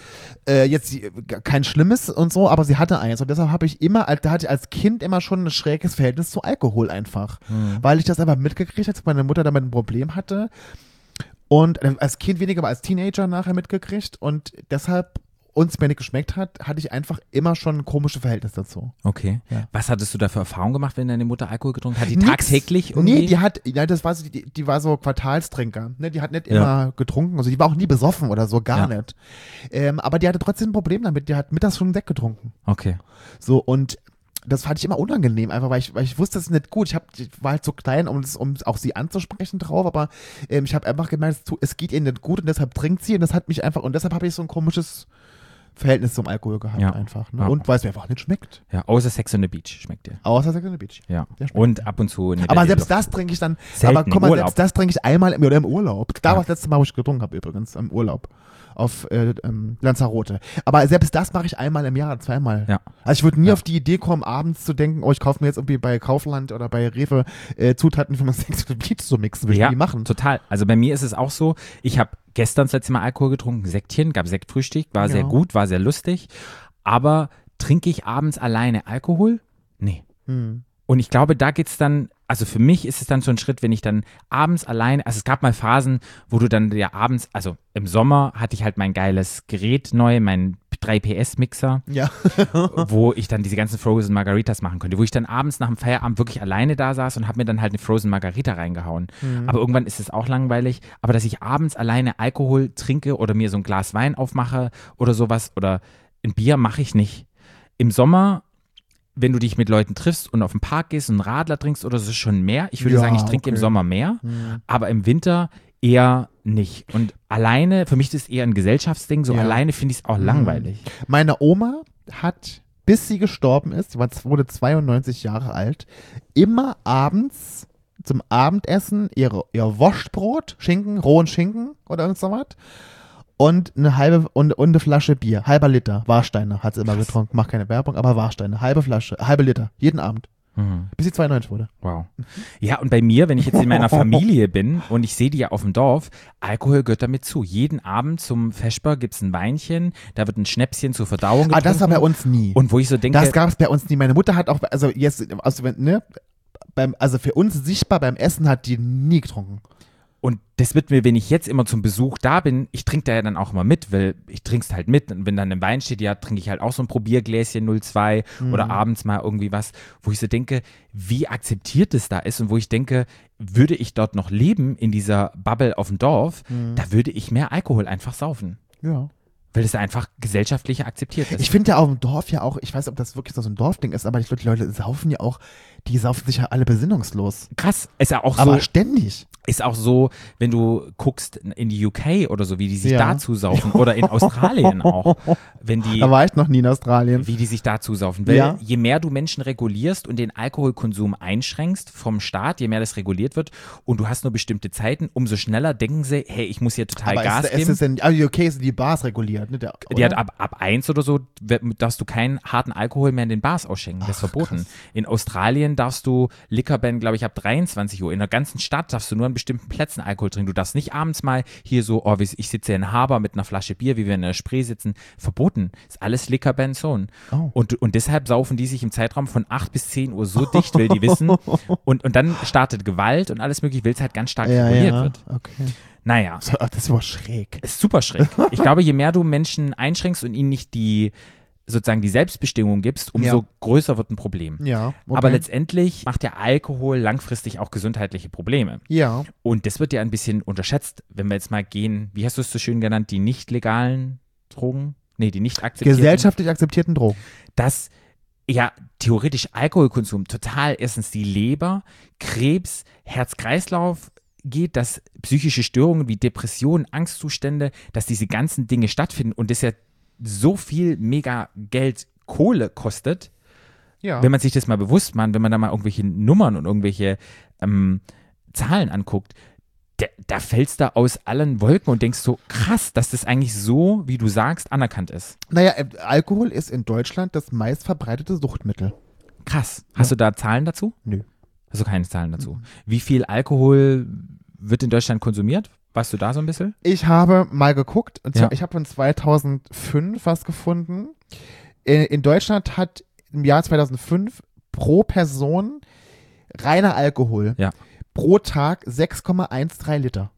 Kein schlimmes und so, aber sie hatte eins. Und deshalb habe ich da hatte ich als Kind immer schon ein schräges Verhältnis zu Alkohol einfach. Weil ich das einfach mitgekriegt habe, dass meine Mutter damit ein Problem hatte. Und als Kind weniger, aber als Teenager nachher mitgekriegt. Und deshalb uns mir nicht geschmeckt hat, hatte ich einfach immer schon ein komisches Verhältnis dazu. Okay. Ja. Was hattest du da für Erfahrungen gemacht, wenn deine Mutter Alkohol getrunken hat? Die Nix. tagtäglich irgendwie? Nee, das war so, die war so Quartalstrinker. Ne? Die hat nicht immer getrunken, also die war auch nie besoffen oder so, gar nicht. Aber die hatte trotzdem ein Problem damit, die hat mittags schon Sekt getrunken. Okay. So, und das fand ich immer unangenehm, einfach weil ich wusste, das ist nicht gut. Ich war halt so klein, um auch sie anzusprechen drauf, aber ich habe einfach gemerkt, es geht ihr nicht gut und deshalb trinkt sie und das hat mich einfach, und deshalb habe ich so ein komisches Verhältnis zum Alkohol gehabt einfach. Ne? Ja. Und weil es mir einfach nicht schmeckt. Ja, außer Sex on the Beach schmeckt dir. Außer Sex on the Beach. Ja. Der schmeckt Und ab und zu eine Aber Daddy selbst Love. das trinke ich dann, Selten, aber guck mal, im Urlaub. selbst das trinke ich einmal im Urlaub. Da war das letzte Mal, wo ich getrunken habe übrigens, im Urlaub. Auf Lanzarote. Aber selbst das mache ich einmal im Jahr, zweimal. Ja. Also ich würde nie auf die Idee kommen, abends zu denken, oh, ich kaufe mir jetzt irgendwie bei Kaufland oder bei Rewe Zutaten für mein Sex on the Beach zu mixen. Würde ich nie machen. Total. Also bei mir ist es auch so, ich habe gestern das letzte Mal Alkohol getrunken, Sektchen, gab Sektfrühstück, war sehr gut, war sehr lustig. Aber trinke ich abends alleine Alkohol? Nee. Und ich glaube, da geht's dann, also für mich ist es dann so ein Schritt, wenn ich dann abends alleine, also es gab mal Phasen, wo du dann ja abends, also im Sommer hatte ich halt mein geiles Gerät neu, mein 3PS-Mixer, Ja. wo ich dann diese ganzen Frozen Margaritas machen konnte, wo ich dann abends nach dem Feierabend wirklich alleine da saß und habe mir dann halt eine Frozen Margarita reingehauen. Aber irgendwann ist es auch langweilig. Aber dass ich abends alleine Alkohol trinke oder mir so ein Glas Wein aufmache oder sowas oder ein Bier, mache ich nicht. Im Sommer, wenn du dich mit Leuten triffst und auf den Park gehst und einen Radler trinkst oder so, ist schon mehr. Ich würde sagen, ich trinke im Sommer mehr, aber im Winter eher nicht. Und alleine, für mich ist es eher ein Gesellschaftsding, so alleine finde ich es auch langweilig. Meine Oma hat, bis sie gestorben ist, wurde 92 Jahre alt, immer abends zum Abendessen ihr Wurstbrot, Schinken, rohen Schinken oder irgend so was und eine Flasche Bier, halber Liter, Warsteiner hat sie immer getrunken, macht keine Werbung, aber Warsteiner, halbe Liter, jeden Abend. Bis sie 92 wurde. Wow. Ja, und bei mir, wenn ich jetzt in meiner Familie bin und ich sehe die ja auf dem Dorf, Alkohol gehört damit zu. Jeden Abend zum Vesper gibt es ein Weinchen, da wird ein Schnäpschen zur Verdauung getrunken. Das war bei uns nie. Und wo ich so denke, das gab es bei uns nie. Meine Mutter hat auch, also jetzt, also für uns sichtbar beim Essen hat die nie getrunken. und das wird mir, wenn ich jetzt immer zum Besuch da bin, ich trinke da ja dann auch immer mit, weil ich trinke es halt mit. Und wenn dann ein Wein steht, ja, trinke ich halt auch so ein Probiergläschen 02 oder abends mal irgendwie was, wo ich so denke, wie akzeptiert es da ist und wo ich denke, würde ich dort noch leben in dieser Bubble auf dem Dorf, da würde ich mehr Alkohol einfach saufen. Ja. Weil es einfach gesellschaftlich akzeptiert ist. Ich finde ja auch im Dorf ja auch, ich weiß nicht, ob das wirklich so ein Dorfding ist, aber ich glaube, die Leute saufen ja auch, die saufen sich ja alle besinnungslos. Krass, ist ja auch Aber so. ständig. Ist auch so, wenn du guckst in die UK oder so, wie die sich Ja. dazu saufen oder in Australien auch, wenn die, Da war ich noch nie in Australien. wie die sich dazu saufen. Weil Ja. je mehr du Menschen regulierst und den Alkoholkonsum einschränkst vom Staat, je mehr das reguliert wird und du hast nur bestimmte Zeiten, umso schneller denken sie, hey, ich muss hier total Aber Gas es geben. ist in UK sind die Bars reguliert, ne? Die hat ab 1 oder so, darfst du keinen harten Alkohol mehr in den Bars ausschenken. Das ist verboten. krass. In Australien darfst du Liquorban, glaube ich, ab 23 Uhr. In der ganzen Stadt darfst du nur an bestimmten Plätzen Alkohol trinken. Du darfst nicht abends mal hier so, oh, ich sitze in Harbour mit einer Flasche Bier, wie wir in der Spree sitzen. Verboten. Ist alles Liquorban Zone. Oh. Und deshalb saufen die sich im Zeitraum von 8 bis 10 Uhr so dicht, weil die wissen. Und dann startet Gewalt und alles mögliche, weil es halt ganz stark reguliert wird. Okay. Naja. So, das ist aber schräg. Ist super schräg. Ich glaube, je mehr du Menschen einschränkst und ihnen nicht die Selbstbestimmung gibst, umso größer wird ein Problem. Ja. Okay. Aber letztendlich macht der Alkohol langfristig auch gesundheitliche Probleme. Ja. Und das wird ja ein bisschen unterschätzt, wenn wir jetzt mal gehen, wie hast du es so schön genannt, die nicht legalen Drogen? Nee, die nicht akzeptierten. Gesellschaftlich akzeptierten Drogen. Dass ja theoretisch Alkoholkonsum total erstens die Leber, Krebs, Herz-Kreislauf geht, dass psychische Störungen wie Depressionen, Angstzustände, dass diese ganzen Dinge stattfinden und das ja so viel mega Geld, Kohle kostet, Ja. wenn man sich das mal bewusst macht, wenn man da mal irgendwelche Nummern und irgendwelche Zahlen anguckt, da fällst du aus allen Wolken und denkst so, krass, dass das eigentlich so, wie du sagst, anerkannt ist. Naja, Alkohol ist in Deutschland das meistverbreitete Suchtmittel. Krass. Hast du da Zahlen dazu? Nö. Also keine Zahlen dazu. Wie viel Alkohol wird in Deutschland konsumiert? Weißt du da so ein bisschen? Ich habe mal geguckt, und zwar, Ja. ich habe von 2005 was gefunden. In Deutschland hat im Jahr 2005 pro Person reiner Alkohol Ja. pro Tag 6,13 Liter.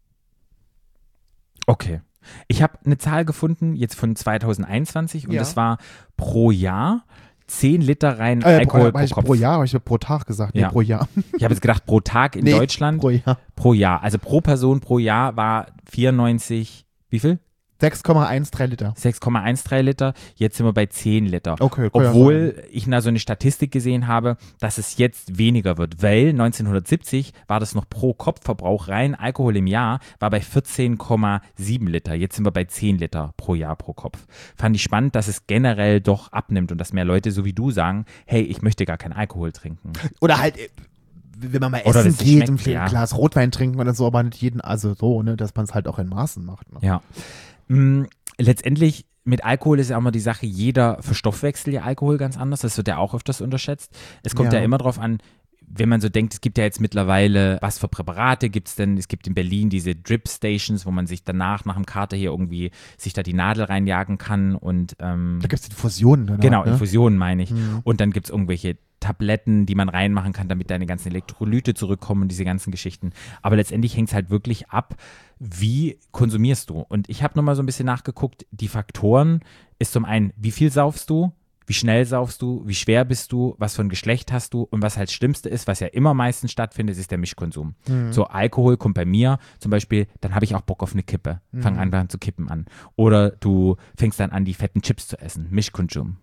Okay. Ich habe eine Zahl gefunden, jetzt von 2021, und Ja. das war pro Jahr 10 Liter rein Alkohol pro Kopf. Pro Jahr, habe ich pro Tag gesagt. Nee, Ja. pro Jahr. Ich habe jetzt gedacht, pro Tag in Deutschland Pro Jahr. pro Jahr. Also pro Person pro Jahr war 94, wie viel? 6,13 Liter. 6,13 Liter. Jetzt sind wir bei 10 Liter. Okay, kann ja Obwohl ich da so eine Statistik gesehen habe, dass es jetzt weniger wird, weil 1970 war das noch pro Kopfverbrauch rein Alkohol im Jahr, war bei 14,7 Liter. Jetzt sind wir bei 10 Liter pro Jahr pro Kopf. Fand ich spannend, dass es generell doch abnimmt und dass mehr Leute so wie du sagen, hey, ich möchte gar keinen Alkohol trinken. Oder halt, wenn man mal Oder essen das geht, schmeckt, ein ja. Glas Rotwein trinken oder so, aber nicht jeden, also so, ne, dass man es halt auch in Maßen macht. Ne? Ja. Letztendlich mit Alkohol ist ja auch immer die Sache, jeder verstoffwechselt ja Alkohol ganz anders. Das wird ja auch öfters unterschätzt. Es kommt ja, Ja. immer drauf an, wenn man so denkt, es gibt ja jetzt mittlerweile, was für Präparate gibt es denn? Es gibt in Berlin diese Drip Stations, wo man sich danach, nach dem Kater hier irgendwie sich da die Nadel reinjagen kann und Da gibt es Infusionen. genau, ne? Infusionen meine ich. Mhm. Und dann gibt es irgendwelche Tabletten, die man reinmachen kann, damit deine ganzen Elektrolyte zurückkommen und diese ganzen Geschichten. Aber letztendlich hängt es halt wirklich ab, wie konsumierst du. Und ich habe nochmal so ein bisschen nachgeguckt, die Faktoren ist zum einen, wie viel saufst du, wie schnell saufst du, wie schwer bist du, was für ein Geschlecht hast du und was halt das Schlimmste ist, was ja immer meistens stattfindet, ist der Mischkonsum. So Alkohol kommt bei mir zum Beispiel, dann habe ich auch Bock auf eine Kippe, fang an zu kippen an. Oder du fängst dann an, die fetten Chips zu essen, Mischkonsum.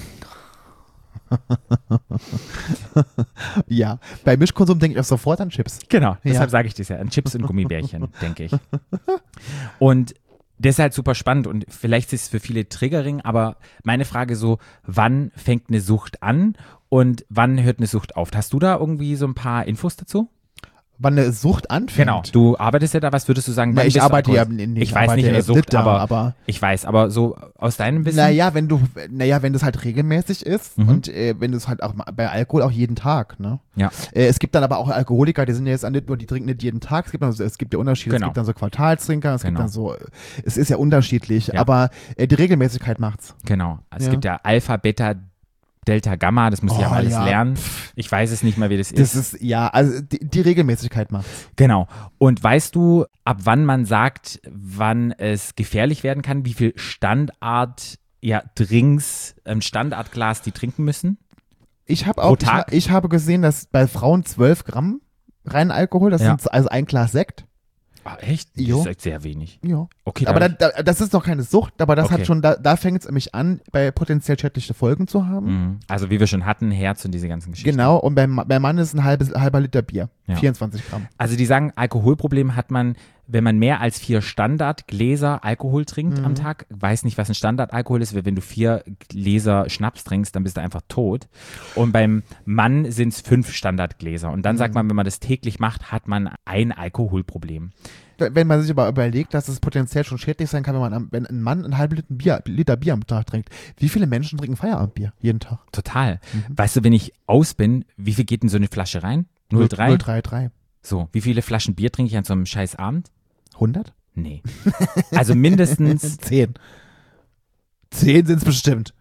Ja, bei Mischkonsum denke ich auch sofort an Chips. Genau, deshalb Ja. sage ich das ja, an Chips und Gummibärchen, denke ich. Und das ist halt super spannend und vielleicht ist es für viele Triggering, aber meine Frage so, wann fängt eine Sucht an und wann hört eine Sucht auf? Hast du da irgendwie so ein paar Infos dazu? Wann eine Sucht anfängt. Genau, du arbeitest ja da, was würdest du sagen? Na, wann ich bist du arbeite ja Alkoholist? nee, Ich weiß nicht in der arbeite Sucht, da, aber ich weiß, aber so aus deinem Wissen? Naja, wenn das halt regelmäßig ist und wenn du es halt auch bei Alkohol auch jeden Tag, ne? Ja. Es gibt dann aber auch Alkoholiker, die sind ja jetzt nicht nur, die trinken nicht jeden Tag, es gibt ja Unterschiede, Genau. es gibt dann so Quartalstrinker, es gibt Genau. dann so, es ist ja unterschiedlich, Ja. aber die Regelmäßigkeit macht's. Genau. Es Ja. gibt ja Alpha, Beta, Delta, Gamma, das muss ich ja Oh, alles ja. lernen. Ich weiß es nicht mehr, wie das ist. Das ist, ja, also die Regelmäßigkeit macht's. Genau. Und weißt du, ab wann man sagt, wann es gefährlich werden kann, wie viel Drinks, Standardglas die trinken müssen? Ich habe Pro auch, Tag? ich habe gesehen, dass bei Frauen 12 Gramm reinen Alkohol, das Ja. sind also ein Glas Sekt. Ah, echt? Jo. Das ist echt sehr wenig. Ja. Okay, Aber dann, das ist noch keine Sucht, aber das Okay. hat schon, da fängt es nämlich an, bei potenziell schädliche Folgen zu haben. also wie wir schon hatten, Herz und diese ganzen Geschichten. Genau, und beim Mann ist ein halber Liter Bier. Ja. 24 Gramm. Also die sagen, Alkoholproblem hat man, wenn man mehr als 4 Standardgläser Alkohol trinkt am Tag. Weiß nicht, was ein Standardalkohol ist, weil wenn du 4 Gläser Schnaps trinkst, dann bist du einfach tot. Und beim Mann sind es 5 Standardgläser. Und dann sagt man, wenn man das täglich macht, hat man ein Alkoholproblem. Wenn man sich aber überlegt, dass es potenziell schon schädlich sein kann, wenn ein Mann einen halben Liter Bier am Tag trinkt. Wie viele Menschen trinken Feierabendbier jeden Tag? Total. Weißt du, wenn ich aus bin, wie viel geht in so eine Flasche rein? 0,3? 0,33. So, wie viele Flaschen Bier trinke ich an so einem scheiß Abend? 100? Nee. Also mindestens, 10. 10 sind es bestimmt.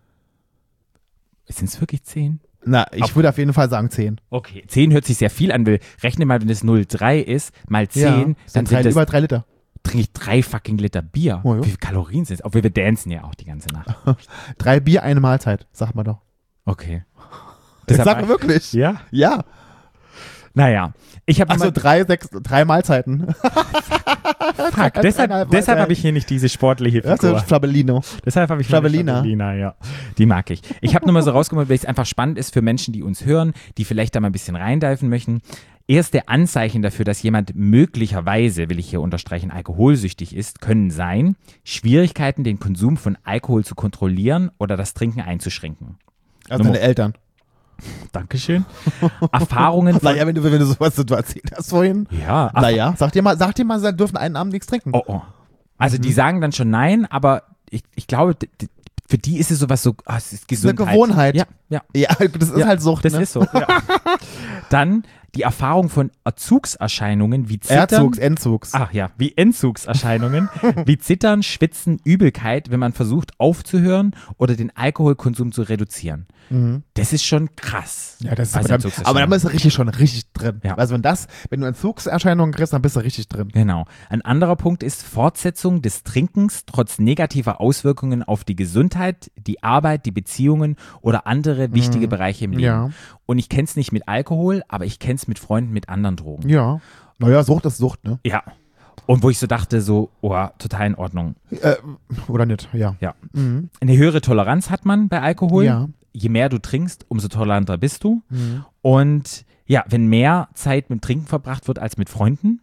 sind es wirklich 10? Na, ich würde auf jeden Fall sagen 10. Okay, 10 hört sich sehr viel an, weil rechne mal, wenn es 0,3 ist, mal 10, dann sind sind das, über 3 Liter. trinke ich 3 fucking Liter Bier. Oh, ja. Wie viele Kalorien sind es? Obwohl wir dancen ja auch die ganze Nacht. 3 Bier, eine Mahlzeit, sagt man doch. Okay. Das Deshalb- sagt man wirklich. Ja? Ja. Naja, ich habe Also 3 Mahlzeiten. fuck, deshalb habe ich hier nicht diese sportliche Das Figur. ist Flabellino. Deshalb habe ich Flavelina. Flavelina, ja. Die mag ich. Ich habe nur mal so rausgemacht, weil es einfach spannend ist für Menschen, die uns hören, die vielleicht da mal ein bisschen reindeifen möchten. Erste Anzeichen dafür, dass jemand möglicherweise, will ich hier unterstreichen, alkoholsüchtig ist, können sein, Schwierigkeiten, den Konsum von Alkohol zu kontrollieren oder das Trinken einzuschränken. Also Nummer- deine Eltern. Dankeschön. Erfahrungen von... Naja, wenn du sowas du erzählt hast vorhin. Ja, Naja, sag dir mal, sie dürfen einen Abend nichts trinken. Oh. Also die sagen dann schon nein, aber ich glaube, für die ist es sowas so, es ist Gesundheit. Eine Gewohnheit. Ja, ja. Ja, das ist halt Sucht. Das ne? ist so. Ja. Dann die Erfahrung von Erzugserscheinungen wie Zittern. Entzugs. Ach ja, wie Entzugserscheinungen, wie Zittern, Schwitzen, Übelkeit, wenn man versucht aufzuhören oder den Alkoholkonsum zu reduzieren. Das ist schon krass. Ja, das ist als aber dann bist du richtig drin. Ja. Also wenn du Entzugserscheinungen kriegst, dann bist du richtig drin. Genau. Ein anderer Punkt ist Fortsetzung des Trinkens trotz negativer Auswirkungen auf die Gesundheit, die Arbeit, die Beziehungen oder andere wichtige Bereiche im Leben. Ja. Und ich kenne es nicht mit Alkohol, aber ich kenne es mit Freunden mit anderen Drogen. Ja. Naja, Sucht ist Sucht, ne? Ja. Und wo ich so dachte, so, oh, total in Ordnung. Oder nicht, ja. Ja. Eine höhere Toleranz hat man bei Alkohol. Ja. Je mehr du trinkst, umso toleranter bist du. Und ja, wenn mehr Zeit mit Trinken verbracht wird als mit Freunden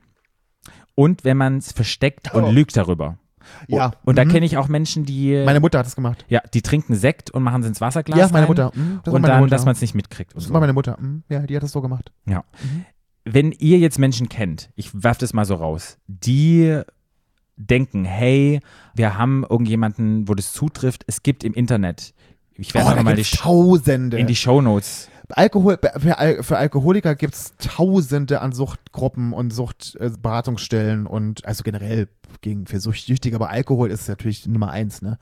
und wenn man es versteckt und lügt darüber. Ja. Und da kenne ich auch Menschen, die Meine Mutter hat es gemacht. ja, die trinken Sekt und machen es ins Wasserglas Ja, meine rein Mutter. Das war und meine dann, Mutter. dass man es nicht mitkriegt. Und Das so. war meine Mutter. Ja, die hat das so gemacht. Ja. Wenn ihr jetzt Menschen kennt, ich werfe das mal so raus, die denken, hey, wir haben irgendjemanden, wo das zutrifft, es gibt im Internet, ich werde da nochmal gibt's Tausende. in die Shownotes. Für Alkoholiker gibt es Tausende an Suchtgruppen und Suchtberatungsstellen und also generell für Süchtige, aber Alkohol ist natürlich Nummer 1, ne?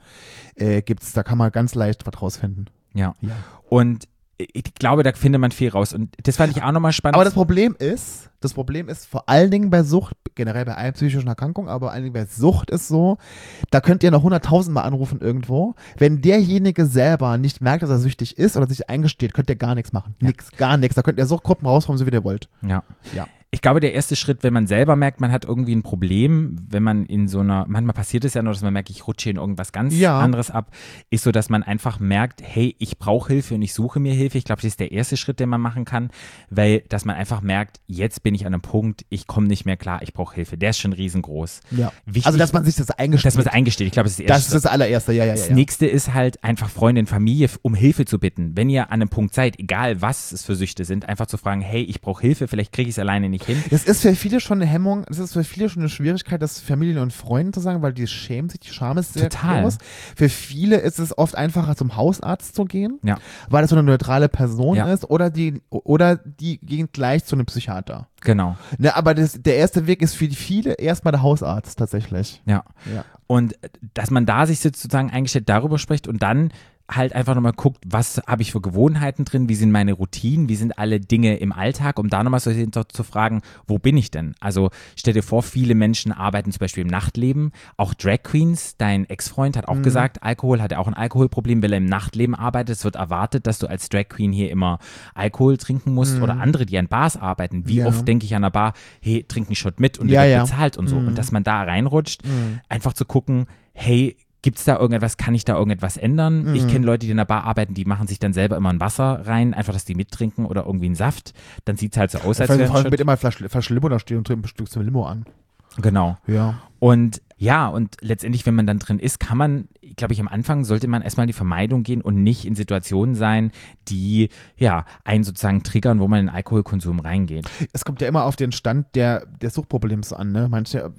Da kann man ganz leicht was rausfinden. Ja. Und ich glaube, da findet man viel raus. Und das fand ich auch nochmal spannend. Aber das Problem ist vor allen Dingen bei Sucht, generell bei allen psychischen Erkrankungen, aber vor allen Dingen bei Sucht ist so, da könnt ihr noch 100.000 Mal anrufen irgendwo. Wenn derjenige selber nicht merkt, dass er süchtig ist oder sich eingesteht, könnt ihr gar nichts machen. Gar nichts. Da könnt ihr Suchtgruppen rauskommen, so wie ihr wollt. Ja. Ja. Ich glaube, der erste Schritt, wenn man selber merkt, man hat irgendwie ein Problem, wenn man in so einer, manchmal passiert es ja nur, dass man merkt, ich rutsche in irgendwas ganz anderes ab, ist so, dass man einfach merkt, hey, ich brauche Hilfe und ich suche mir Hilfe. Ich glaube, das ist der erste Schritt, den man machen kann, weil, dass man einfach merkt, jetzt bin ich an einem Punkt, ich komme nicht mehr klar, ich brauche Hilfe. Der ist schon riesengroß. Ja. Wichtig, Also, dass man sich das eingesteht. dass man es eingesteht. Ich glaube, das ist der erste Das ist das allererste, ja. Das nächste ist halt einfach Freunde und Familie um Hilfe zu bitten. Wenn ihr an einem Punkt seid, egal was es für Süchte sind, einfach zu fragen, hey, ich brauche Hilfe, vielleicht kriege ich es alleine nicht hin. Das ist für viele schon eine Hemmung, es ist für viele schon eine Schwierigkeit, das Familien und Freunden zu sagen, weil die schämen sich, die Scham ist sehr groß. Für viele ist es oft einfacher, zum Hausarzt zu gehen, weil das so eine neutrale Person ist, oder die gehen gleich zu einem Psychiater. Genau. Ne, aber der erste Weg ist für viele erstmal der Hausarzt tatsächlich. Ja. Und dass man da sich sozusagen eingestellt darüber spricht und dann halt einfach nochmal guckt, was habe ich für Gewohnheiten drin, wie sind meine Routinen, wie sind alle Dinge im Alltag, um da nochmal so zu fragen, wo bin ich denn? Also stell dir vor, viele Menschen arbeiten zum Beispiel im Nachtleben, auch Drag Queens, dein Ex-Freund hat auch gesagt, Alkohol, hat er auch ein Alkoholproblem, weil er im Nachtleben arbeitet, es wird erwartet, dass du als Drag Queen hier immer Alkohol trinken musst oder andere, die an Bars arbeiten, wie oft denke ich an einer Bar, hey, trink einen Shot mit und der wird bezahlt und so und dass man da reinrutscht, einfach zu gucken, hey, gibt es da irgendetwas, kann ich da irgendetwas ändern? Ich kenne Leute, die in der Bar arbeiten, die machen sich dann selber immer ein Wasser rein, einfach, dass die mittrinken oder irgendwie einen Saft. Dann sieht es halt so aus, als wäre es mit immer Flasch Limo da stehen und trinken ein Stück zum Limo an. Genau. Ja. Und letztendlich, wenn man dann drin ist, kann man, glaube ich, am Anfang sollte man erstmal in die Vermeidung gehen und nicht in Situationen sein, die einen sozusagen triggern, wo man in den Alkoholkonsum reingeht. Es kommt ja immer auf den Stand des Suchtproblems an, ne? Manchmal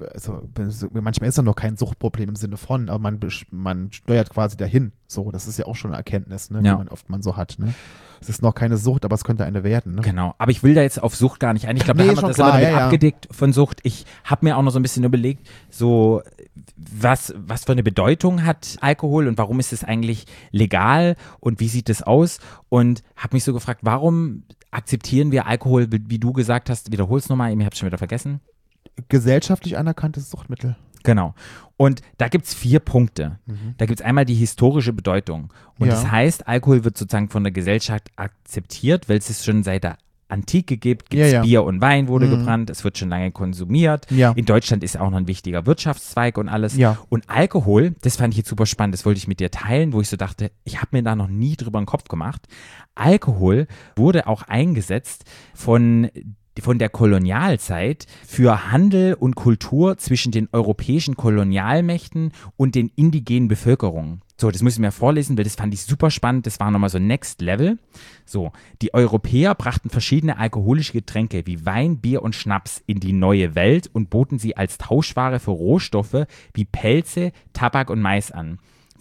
ist da noch kein Suchtproblem im Sinne von, aber man steuert quasi dahin. So, das ist ja auch schon eine Erkenntnis, ne? Die man oft so hat, ne? Es ist noch keine Sucht, aber es könnte eine werden, ne? Genau, aber ich will da jetzt auf Sucht gar nicht ein. Ich glaube, da haben wir das immer damit abgedeckt von Sucht. Ich habe mir auch noch so ein bisschen überlegt, so was für eine Bedeutung hat Alkohol und warum ist es eigentlich legal und wie sieht es aus? Und habe mich so gefragt, warum akzeptieren wir Alkohol, wie du gesagt hast, wiederhol's nochmal, ich habe es schon wieder vergessen. Gesellschaftlich anerkanntes Suchtmittel. Genau. Und da gibt es 4 Punkte. Da gibt es einmal die historische Bedeutung. Und das heißt, Alkohol wird sozusagen von der Gesellschaft akzeptiert, weil es es schon seit der Antike gibt. Bier und Wein wurde gebrannt, es wird schon lange konsumiert. Ja. In Deutschland ist auch noch ein wichtiger Wirtschaftszweig und alles. Ja. Und Alkohol, das fand ich jetzt super spannend, das wollte ich mit dir teilen, wo ich so dachte, ich habe mir da noch nie drüber den Kopf gemacht. Alkohol wurde auch eingesetzt von der Kolonialzeit für Handel und Kultur zwischen den europäischen Kolonialmächten und den indigenen Bevölkerungen. So, das muss ich mir vorlesen, weil das fand ich super spannend. Das war nochmal so Next Level. So, die Europäer brachten verschiedene alkoholische Getränke wie Wein, Bier und Schnaps in die neue Welt und boten sie als Tauschware für Rohstoffe wie Pelze, Tabak und Mais an.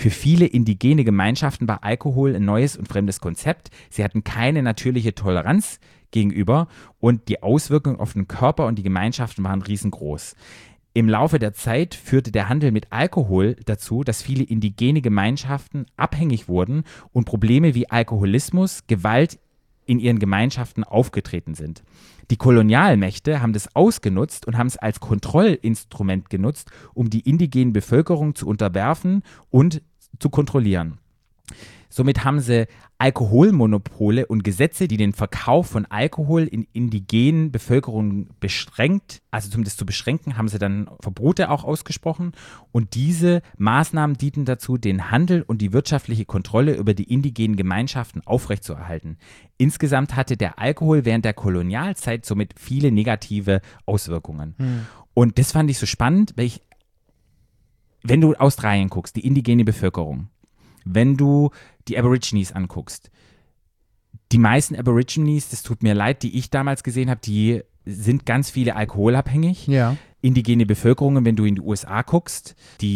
Für viele indigene Gemeinschaften war Alkohol ein neues und fremdes Konzept. Sie hatten keine natürliche Toleranz gegenüber und die Auswirkungen auf den Körper und die Gemeinschaften waren riesengroß. Im Laufe der Zeit führte der Handel mit Alkohol dazu, dass viele indigene Gemeinschaften abhängig wurden und Probleme wie Alkoholismus, Gewalt in ihren Gemeinschaften aufgetreten sind. Die Kolonialmächte haben das ausgenutzt und haben es als Kontrollinstrument genutzt, um die indigene Bevölkerung zu unterwerfen und zu kontrollieren. Somit haben sie Alkoholmonopole und Gesetze, die den Verkauf von Alkohol in indigenen Bevölkerungen beschränkt, also zumindest zu beschränken, haben sie dann Verbote auch ausgesprochen. Und diese Maßnahmen dienten dazu, den Handel und die wirtschaftliche Kontrolle über die indigenen Gemeinschaften aufrechtzuerhalten. Insgesamt hatte der Alkohol während der Kolonialzeit somit viele negative Auswirkungen. Und das fand ich so spannend, weil wenn du Australien guckst, die indigene Bevölkerung, wenn du die Aborigines anguckst, die meisten Aborigines, das tut mir leid, die ich damals gesehen habe, die sind ganz viele alkoholabhängig. Ja. Indigene Bevölkerungen, wenn du in die USA guckst,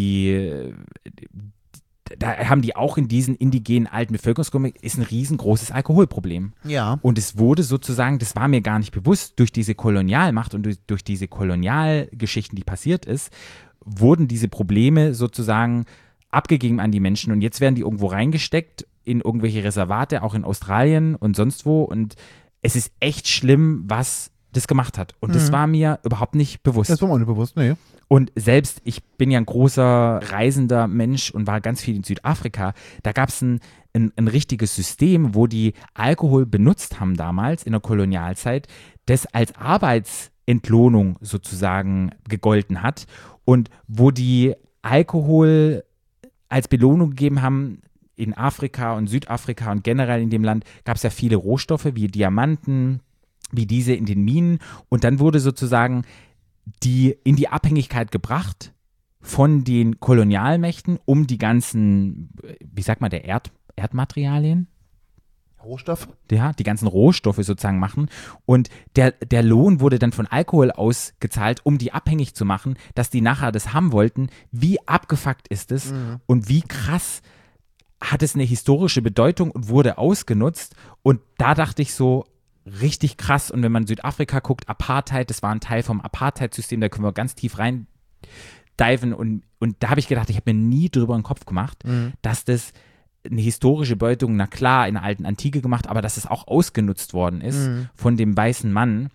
da haben die auch in diesen indigenen alten Bevölkerungsgruppen, ist ein riesengroßes Alkoholproblem. Ja. Und es wurde sozusagen, das war mir gar nicht bewusst, durch diese Kolonialmacht und durch diese Kolonialgeschichten, die passiert ist, wurden diese Probleme sozusagen abgegeben an die Menschen und jetzt werden die irgendwo reingesteckt in irgendwelche Reservate, auch in Australien und sonst wo und es ist echt schlimm, was das gemacht hat und das war mir überhaupt nicht bewusst. Das war mir auch nicht bewusst, nee. Und selbst, ich bin ja ein großer reisender Mensch und war ganz viel in Südafrika, da gab es ein richtiges System, wo die Alkohol benutzt haben damals in der Kolonialzeit, das als Arbeitsentlohnung sozusagen gegolten hat und wo die Alkohol als Belohnung gegeben haben, in Afrika und Südafrika und generell in dem Land gab es ja viele Rohstoffe wie Diamanten, wie diese in den Minen und dann wurde sozusagen in die Abhängigkeit gebracht von den Kolonialmächten, um die ganzen, wie sagt man, der Erdmaterialien? Rohstoff? Ja, die ganzen Rohstoffe sozusagen machen und der Lohn wurde dann von Alkohol ausgezahlt, um die abhängig zu machen, dass die nachher das haben wollten. Wie abgefuckt ist es und wie krass hat es eine historische Bedeutung und wurde ausgenutzt und da dachte ich so, richtig krass und wenn man Südafrika guckt, Apartheid, das war ein Teil vom Apartheid-System, da können wir ganz tief rein diven und da habe ich gedacht, ich habe mir nie drüber den Kopf gemacht, dass das eine historische Bedeutung, na klar, in der alten Antike gemacht, aber dass es auch ausgenutzt worden ist von dem weißen Mann,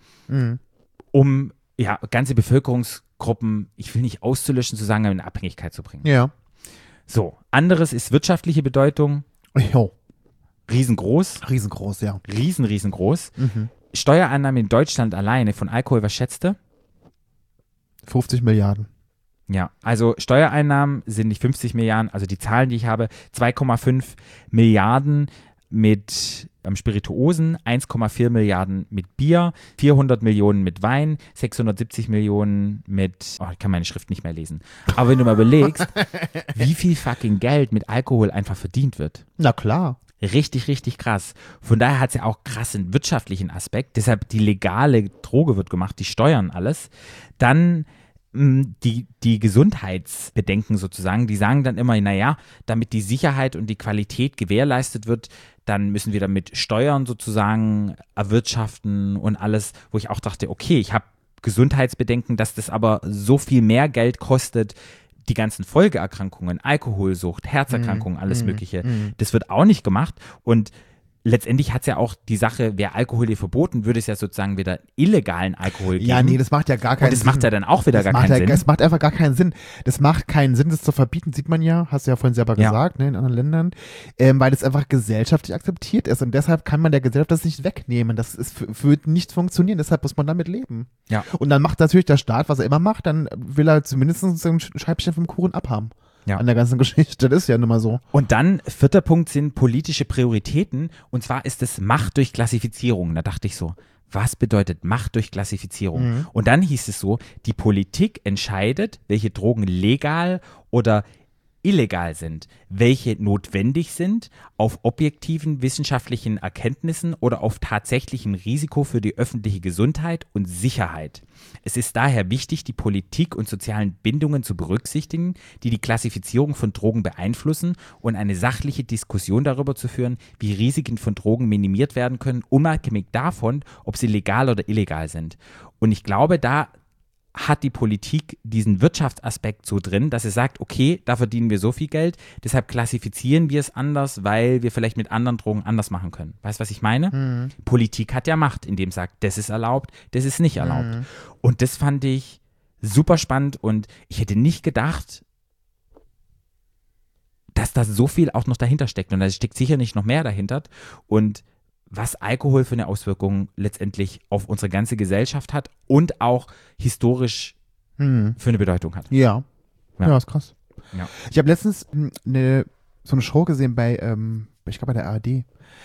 um ja, ganze Bevölkerungsgruppen, ich will nicht auszulöschen, zu sagen, in Abhängigkeit zu bringen. Ja. So, anderes ist wirtschaftliche Bedeutung. Jo. Riesengroß. Riesengroß, ja. Riesengroß. Steuereinnahmen in Deutschland alleine von Alkohol, was schätzte? 50 Milliarden. Ja, also Steuereinnahmen sind nicht 50 Milliarden, also die Zahlen, die ich habe, 2,5 Milliarden mit Spirituosen, 1,4 Milliarden mit Bier, 400 Millionen mit Wein, 670 Millionen mit, ich kann meine Schrift nicht mehr lesen. Aber wenn du mal überlegst, wie viel fucking Geld mit Alkohol einfach verdient wird. Na klar. Richtig, richtig krass. Von daher hat es ja auch krassen wirtschaftlichen Aspekt. Deshalb die legale Droge wird gemacht, die steuern alles. Dann die Gesundheitsbedenken sozusagen, die sagen dann immer, naja, damit die Sicherheit und die Qualität gewährleistet wird, dann müssen wir damit Steuern sozusagen erwirtschaften und alles, wo ich auch dachte, okay, ich habe Gesundheitsbedenken, dass das aber so viel mehr Geld kostet, die ganzen Folgeerkrankungen, Alkoholsucht, Herzerkrankungen, alles Mögliche, das wird auch nicht gemacht und letztendlich hat es ja auch die Sache, wäre Alkohol hier verboten, würde es ja sozusagen wieder illegalen Alkohol geben. Ja, nee, das macht ja gar keinen Sinn. Und das macht ja dann auch wieder gar keinen Sinn. Es macht einfach gar keinen Sinn. Das macht keinen Sinn, das zu verbieten, sieht man ja, hast du ja vorhin selber gesagt, ne, in anderen Ländern, weil das einfach gesellschaftlich akzeptiert ist und deshalb kann man der Gesellschaft das nicht wegnehmen. Das wird nicht funktionieren, deshalb muss man damit leben. Ja. Und dann macht natürlich der Staat, was er immer macht, dann will er zumindest ein Scheibchen vom Kuchen abhaben. Ja. An der ganzen Geschichte, das ist ja nun mal so. Und dann, 4. Punkt sind politische Prioritäten und zwar ist es Macht durch Klassifizierung. Da dachte ich so, was bedeutet Macht durch Klassifizierung? Und dann hieß es so, die Politik entscheidet, welche Drogen legal oder illegal sind, welche notwendig sind, auf objektiven wissenschaftlichen Erkenntnissen oder auf tatsächlichem Risiko für die öffentliche Gesundheit und Sicherheit. Es ist daher wichtig, die Politik und sozialen Bindungen zu berücksichtigen, die die Klassifizierung von Drogen beeinflussen und eine sachliche Diskussion darüber zu führen, wie Risiken von Drogen minimiert werden können, unabhängig davon, ob sie legal oder illegal sind. Und ich glaube, da hat die Politik diesen Wirtschaftsaspekt so drin, dass sie sagt, okay, da verdienen wir so viel Geld, deshalb klassifizieren wir es anders, weil wir vielleicht mit anderen Drogen anders machen können. Weißt du, was ich meine? Politik hat ja Macht, indem sagt, das ist erlaubt, das ist nicht erlaubt. Und das fand ich super spannend und ich hätte nicht gedacht, dass da so viel auch noch dahinter steckt. Und da steckt sicher nicht noch mehr dahinter. Und was Alkohol für eine Auswirkung letztendlich auf unsere ganze Gesellschaft hat und auch historisch für eine Bedeutung hat. Ja. Ja, ist krass. Ja. Ich habe letztens so eine Show gesehen bei, ich glaube bei der ARD.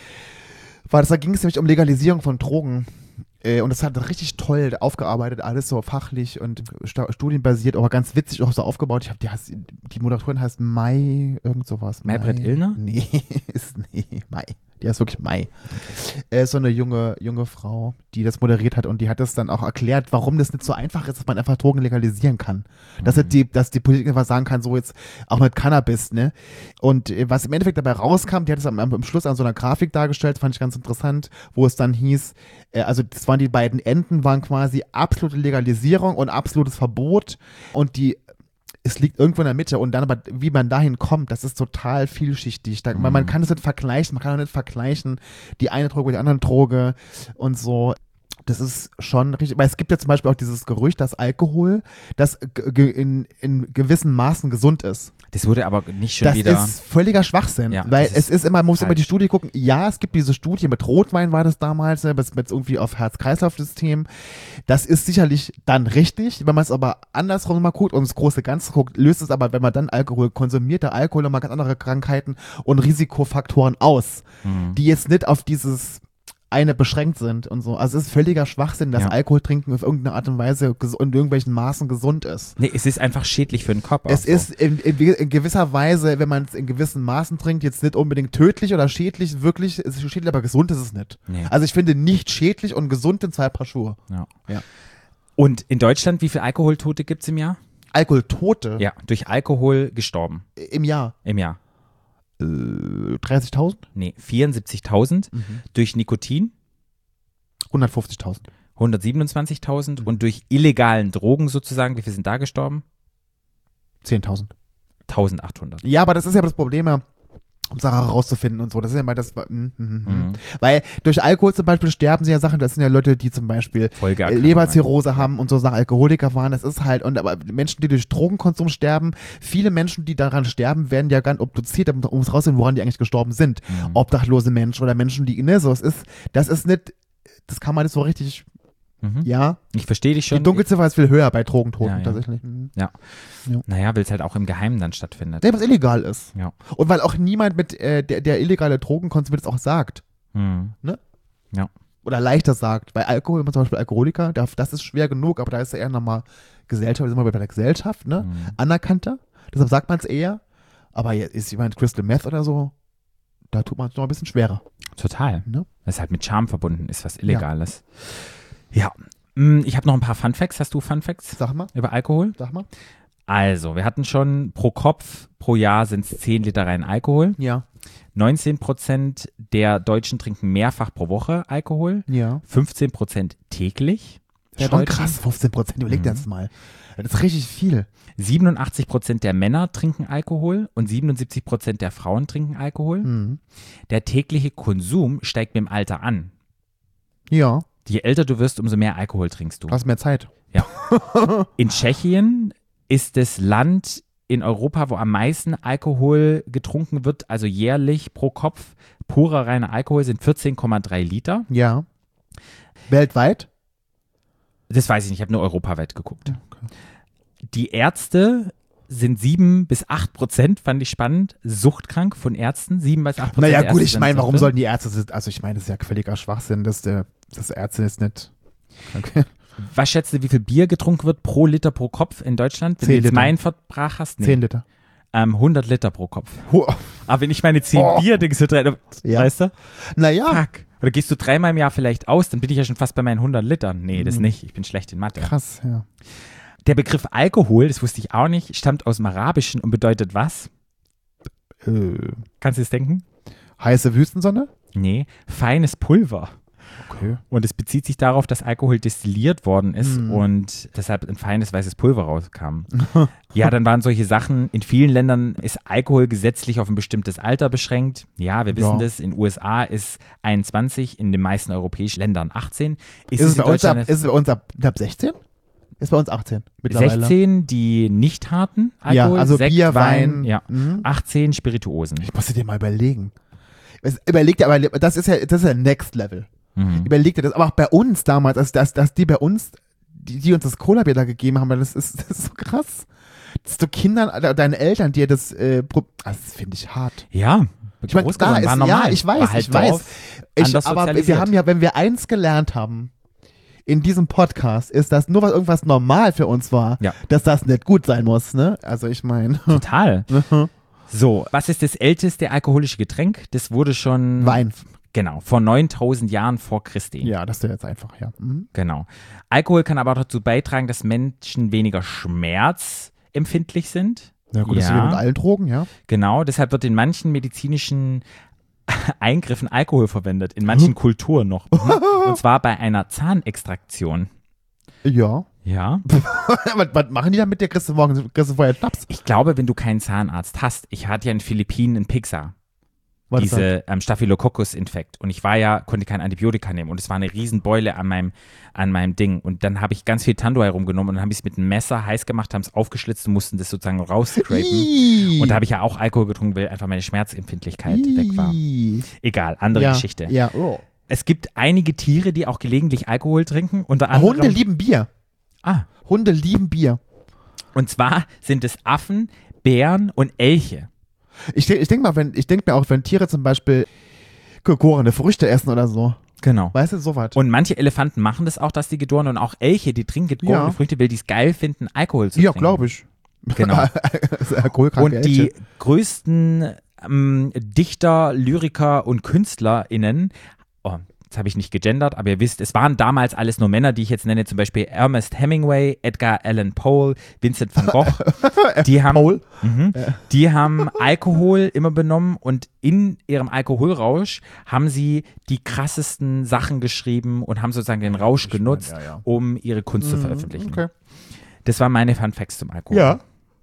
Da ging es nämlich um Legalisierung von Drogen. Und das hat richtig toll aufgearbeitet, alles so fachlich und studienbasiert, aber ganz witzig auch so aufgebaut. Die Moderatorin heißt Mai, irgend sowas. Maybrit Illner? Nee, Mai. Die heißt wirklich Mai. So eine junge Frau, die das moderiert hat und die hat das dann auch erklärt, warum das nicht so einfach ist, dass man einfach Drogen legalisieren kann. Dass die Politik einfach sagen kann, so jetzt auch mit Cannabis, ne? Und was im Endeffekt dabei rauskam, die hat es am Schluss an so einer Grafik dargestellt, fand ich ganz interessant, wo es dann hieß, also das waren die beiden Enden, waren quasi absolute Legalisierung und absolutes Verbot und es liegt irgendwo in der Mitte und dann aber, wie man dahin kommt, das ist total vielschichtig. Man kann es nicht vergleichen, man kann auch nicht vergleichen, die eine Droge mit der anderen Droge und so. Das ist schon richtig, weil es gibt ja zum Beispiel auch dieses Gerücht, dass Alkohol, das in gewissen Maßen gesund ist. Das wurde aber nicht schon wieder. Das ist völliger Schwachsinn, weil man muss immer die Studie gucken. Ja, es gibt diese Studie mit Rotwein war das damals, mit irgendwie auf Herz-Kreislauf-System. Das ist sicherlich dann richtig. Wenn man es aber andersrum mal guckt und das große Ganze guckt, löst es aber, wenn man dann Alkohol konsumiert, der Alkohol nochmal ganz andere Krankheiten und Risikofaktoren aus, die jetzt nicht auf dieses eine beschränkt sind und so. Also es ist völliger Schwachsinn, dass Alkohol trinken auf irgendeine Art und Weise in irgendwelchen Maßen gesund ist. Nee, es ist einfach schädlich für den Körper. Es ist in gewisser Weise, wenn man es in gewissen Maßen trinkt, jetzt nicht unbedingt tödlich oder schädlich, wirklich, es ist schädlich, aber gesund ist es nicht. Nee. Also ich finde nicht schädlich und gesund sind zwei Paar Schuhe. Ja. Und in Deutschland, wie viele Alkoholtote gibt es im Jahr? Alkoholtote? Ja, durch Alkohol gestorben. Im Jahr? Im Jahr. 30.000? Nee, 74.000. Durch Nikotin? 150.000. 127.000. Und durch illegalen Drogen sozusagen, wie viele sind da gestorben? 10.000. 1.800. Ja, aber das ist ja das Problem, um Sachen herauszufinden und so. Das ist ja mal das. Weil durch Alkohol zum Beispiel sterben sie ja Sachen, das sind ja Leute, die zum Beispiel Leberzirrhose haben und so Sachen, Alkoholiker waren. Das ist halt, aber Menschen, die durch Drogenkonsum sterben, viele Menschen, die daran sterben, werden ja gar nicht obduziert, um es rauszufinden, woran die eigentlich gestorben sind. Obdachlose Menschen oder Menschen, die, ne, so, das ist nicht, das kann man nicht so richtig. Ja. Ich verstehe dich schon. Die Dunkelziffer ist viel höher bei Drogentoten tatsächlich. Ja. Naja, weil es halt auch im Geheimen dann stattfindet. Nee, was illegal ist. Ja. Und weil auch niemand mit der illegale Drogen konsumiert es auch sagt. Ne? Ja. Oder leichter sagt. Bei Alkohol, wenn man zum Beispiel Alkoholiker, das ist schwer genug, aber da ist ja eher nochmal Gesellschaft, sind wir bei der Gesellschaft, ne? Anerkannter. Deshalb sagt man es eher. Aber ist jemand Crystal Meth oder so, da tut man es noch ein bisschen schwerer. Total. Ne? Das ist halt mit Charme verbunden, ist was Illegales. Ja, ich habe noch ein paar Funfacts. Hast du Funfacts? Sag mal. Über Alkohol? Sag mal. Also, wir hatten schon pro Kopf, pro Jahr sind es 10 Liter rein Alkohol. Ja. 19% der Deutschen trinken mehrfach pro Woche Alkohol. Ja. 15% täglich. Ja, doch krass, 15%, überleg dir das mal. Das ist richtig viel. 87% der Männer trinken Alkohol und 77% der Frauen trinken Alkohol. Der tägliche Konsum steigt mit dem Alter an. Ja. Je älter du wirst, umso mehr Alkohol trinkst du. Du hast mehr Zeit. Ja. In Tschechien ist das Land in Europa, wo am meisten Alkohol getrunken wird, also jährlich pro Kopf, purer reiner Alkohol sind 14,3 Liter. Ja. Weltweit? Das weiß ich nicht, ich habe nur europaweit geguckt. Okay. Die Ärzte sind 7-8%, fand ich spannend, suchtkrank von Ärzten, 7-8%. Naja gut, ich meine, warum sollten die Ärzte, also ich meine, das ist ja völliger Schwachsinn, dass Ärzte jetzt nicht, okay. Was schätzt du, wie viel Bier getrunken wird pro Liter pro Kopf in Deutschland? Wenn 10 du jetzt Liter. meinen Verbrauch hast? Nee. 10 Liter. 100 Liter pro Kopf. Huh. Aber wenn ich meine 10 Bier-Dings so drin, Ja. weißt du? Naja, Fuck. Oder gehst du 3-mal im Jahr vielleicht aus, dann bin ich ja schon fast bei meinen 100 Litern. Nee, das nicht. Ich bin schlecht in Mathe. krass, ja. Der Begriff Alkohol, das wusste ich auch nicht, stammt aus dem Arabischen und bedeutet was? Kannst du es denken? Heiße Wüstensonne? Nee, feines Pulver. Okay. Und es bezieht sich darauf, dass Alkohol destilliert worden ist und deshalb ein feines weißes Pulver rauskam. Ja, dann waren solche Sachen, in vielen Ländern ist Alkohol gesetzlich auf ein bestimmtes Alter beschränkt. Ja, wir wissen das, in den USA ist 21, in den meisten europäischen Ländern 18. Ist es bei uns ab 16? Ist bei uns 18 mittlerweile. 16 die nicht harten Alkohol, Ja, also Sekt, Bier, Wein. ja. 18 Spirituosen. Ich muss dir mal überlegen. Überleg dir, aber das ist ja Next Level. Überleg dir das. Aber auch bei uns damals, dass die bei uns, die uns das Cola-Bier da gegeben haben, das ist so krass. Dass du Kindern, deinen Eltern dir das finde ich hart. Ja, Ich meine, groß geworden, war normal. ja, ich weiß, War halt ich weiß. anders Aber wir sozialisiert. haben ja, wenn wir eins gelernt haben in diesem Podcast, ist, dass nur weil irgendwas normal für uns war, Ja. dass das nicht gut sein muss, ne? Also ich meine. Total. So, was ist das älteste alkoholische Getränk? Das wurde schon Wein. Genau, vor 9000 Jahren vor Christi. Ja, das ist ja jetzt einfach, ja. Genau. Alkohol kann aber auch dazu beitragen, dass Menschen weniger schmerzempfindlich sind. Ja gut, das ist wie mit allen Drogen, ja. Genau, deshalb wird in manchen medizinischen Eingriffen Alkohol verwendet, in manchen Kulturen noch. Und zwar bei einer Zahnextraktion. Ja. Ja. Was machen die da mit dir? Kriegst du vorher Schnaps? Ich glaube, wenn du keinen Zahnarzt hast, ich hatte ja in den Philippinen einen Pixar. Was ist das? Diese Staphylococcus-Infekt. Und ich konnte kein Antibiotika nehmen. Und es war eine Riesenbeule an meinem Ding. Und dann habe ich ganz viel Tandoor herumgenommen und dann habe ich es mit einem Messer heiß gemacht, haben es aufgeschlitzt und mussten das sozusagen rausscrapen. Und da habe ich ja auch Alkohol getrunken, weil einfach meine Schmerzempfindlichkeit weg war. Egal, andere Geschichte. Ja, oh. Es gibt einige Tiere, die auch gelegentlich Alkohol trinken. Unter anderem, Hunde lieben Bier. Hunde lieben Bier. Und zwar sind es Affen, Bären und Elche. Ich denke mir auch, wenn Tiere zum Beispiel gegorene Früchte essen oder so. Genau. Weißt du, sowas. Und manche Elefanten machen das auch, dass die gedorene und auch Elche, die trinken gegorene Früchte, weil die es geil finden, Alkohol zu Ja, trinken. glaube ich. Genau. Alkoholkranke Und die Elche. größten Dichter, Lyriker und KünstlerInnen, jetzt habe ich nicht gegendert, aber ihr wisst, es waren damals alles nur Männer, die ich jetzt nenne, zum Beispiel Ernest Hemingway, Edgar Allan Poe, Vincent van Gogh. Die haben Alkohol immer benommen und in ihrem Alkoholrausch haben sie die krassesten Sachen geschrieben und haben sozusagen den Rausch genutzt, um ihre Kunst zu veröffentlichen. Okay. Das waren meine Fun Facts zum Alkohol. Ja.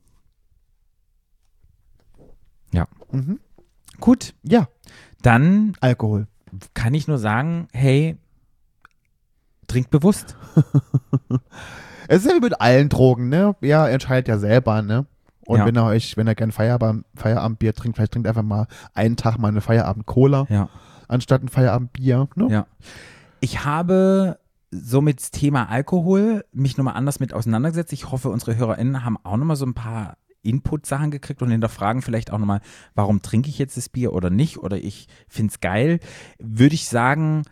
Ja. Mhm. Gut, Ja, dann Alkohol. kann ich nur sagen, hey, trinkt bewusst. Es ist ja wie mit allen Drogen, ne? Ja, entscheidet ja selber, ne? Und Ja. wenn er gerne Feierabendbier trinkt, vielleicht trinkt einfach mal einen Tag mal eine Feierabend-Cola Ja. anstatt ein Feierabendbier, ne? Ja. Ich habe somit das Thema Alkohol mich nochmal anders mit auseinandergesetzt. Ich hoffe, unsere HörerInnen haben auch nochmal so ein paar Input-Sachen gekriegt und hinterfragen vielleicht auch nochmal, warum trinke ich jetzt das Bier oder nicht oder ich finde es geil. Würde ich sagen,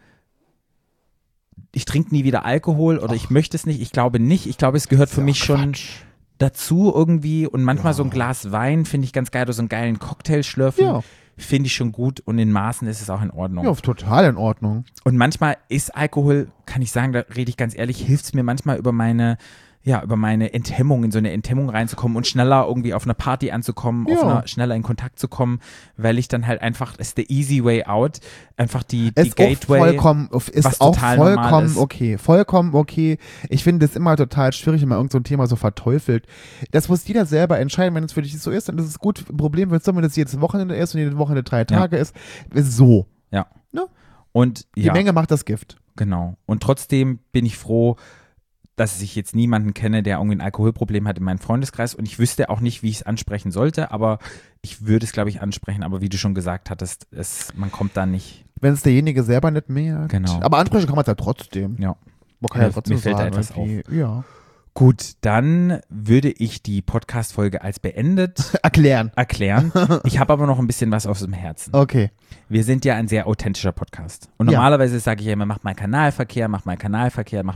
ich trinke nie wieder Alkohol oder ich möchte es nicht. Ich glaube nicht. Ich glaube, es gehört für mich schon dazu irgendwie und manchmal so ein Glas Wein finde ich ganz geil oder so einen geilen Cocktail schlürfen. Ja. Finde ich schon gut und in Maßen ist es auch in Ordnung. Ja, total in Ordnung. Und manchmal ist Alkohol, kann ich sagen, da rede ich ganz ehrlich, hilft es mir manchmal über meine Enthemmung, in so eine Enthemmung reinzukommen und schneller irgendwie auf einer Party anzukommen, schneller in Kontakt zu kommen, weil ich dann halt einfach, es ist der easy way out, einfach die Gateway, Ist auch vollkommen okay. Ich finde es immer total schwierig, wenn man irgend so ein Thema so verteufelt. Das muss jeder selber entscheiden, wenn es für dich so ist, dann ist es gut. Problem wird es, wenn es jedes Wochenende ist und jede Wochenende 3 Tage ist so. Ja. Ne? Und Die Menge macht das Gift. Genau. Und trotzdem bin ich froh, dass ich jetzt niemanden kenne, der irgendwie ein Alkoholproblem hat in meinem Freundeskreis und ich wüsste auch nicht, wie ich es ansprechen sollte, aber ich würde es, glaube ich, ansprechen, aber wie du schon gesagt hattest, man kommt da nicht. Wenn es derjenige selber nicht merkt. Genau. Aber ansprechen kann man es ja trotzdem. Ja. Man kann ja trotzdem Mir fällt da sagen, etwas auf. Ja. Gut, dann würde ich die Podcast-Folge als beendet Erklären. Ich habe aber noch ein bisschen was auf dem Herzen. Okay. Wir sind ja ein sehr authentischer Podcast. Und normalerweise sage ich ja immer, mach mal Kanalverkehr.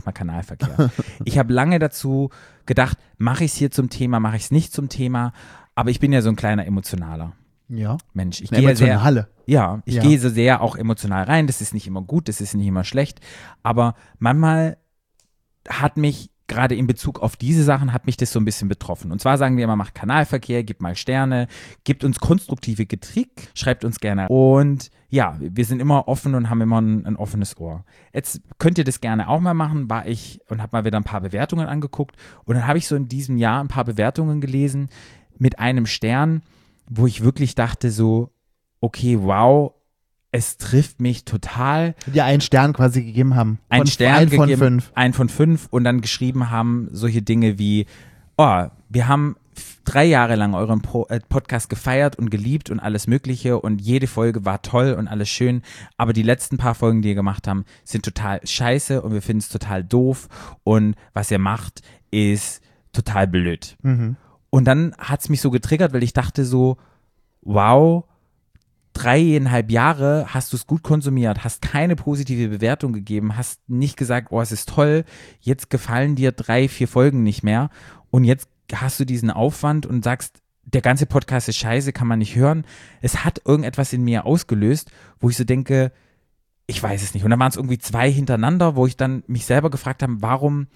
Ich habe lange dazu gedacht, mache ich es hier zum Thema, mache ich es nicht zum Thema. Aber ich bin ja so ein kleiner emotionaler Ja. Mensch. Ich Eine gehe sehr, emotionale. ja, ich Ja. gehe so sehr auch emotional rein. Das ist nicht immer gut, das ist nicht immer schlecht. Aber manchmal hat mich, gerade in Bezug auf diese Sachen, hat mich das so ein bisschen betroffen. Und zwar sagen wir immer, macht Kanalverkehr, gebt mal Sterne, gebt uns konstruktive Kritik, schreibt uns gerne. Und ja, wir sind immer offen und haben immer ein offenes Ohr. Jetzt könnt ihr das gerne auch mal machen, war ich und habe mal wieder ein paar Bewertungen angeguckt. Und dann habe ich so in diesem Jahr ein paar Bewertungen gelesen mit einem Stern, wo ich wirklich dachte so, okay, wow, es trifft mich total. Die einen Stern quasi gegeben haben. Einen Stern einen von gegeben, 5. einen von 5 und dann geschrieben haben solche Dinge wie, oh, wir haben 3 Jahre lang euren Podcast gefeiert und geliebt und alles Mögliche und jede Folge war toll und alles schön, aber die letzten paar Folgen, die ihr gemacht habt, sind total scheiße und wir finden es total doof und was ihr macht, ist total blöd. Mhm. Und dann hat es mich so getriggert, weil ich dachte so, wow, 3,5 Jahre hast du es gut konsumiert, hast keine positive Bewertung gegeben, hast nicht gesagt, oh, es ist toll, jetzt gefallen dir 3, 4 Folgen nicht mehr und jetzt hast du diesen Aufwand und sagst, der ganze Podcast ist scheiße, kann man nicht hören. Es hat irgendetwas in mir ausgelöst, wo ich so denke, ich weiß es nicht. Und dann waren es irgendwie 2 hintereinander, wo ich dann mich selber gefragt habe, warum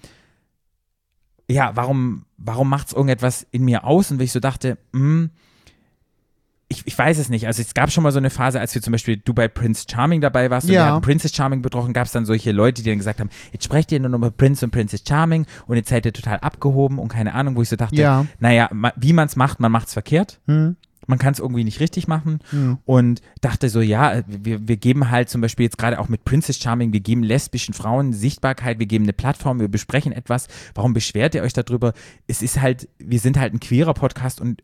macht es irgendetwas in mir aus? Und weil ich so dachte, ich weiß es nicht. Also es gab schon mal so eine Phase, als du bei Prince Charming dabei warst und wir hatten Princess Charming besprochen, gab es dann solche Leute, die dann gesagt haben, jetzt sprecht ihr nur noch über Prince und Princess Charming und jetzt seid ihr total abgehoben und keine Ahnung, wo ich so dachte, naja, wie man es macht, man macht es verkehrt. Man kann es irgendwie nicht richtig machen und dachte so, ja, wir geben halt zum Beispiel jetzt gerade auch mit Princess Charming, wir geben lesbischen Frauen Sichtbarkeit, wir geben eine Plattform, wir besprechen etwas. Warum beschwert ihr euch darüber? Es ist halt, wir sind halt ein queerer Podcast und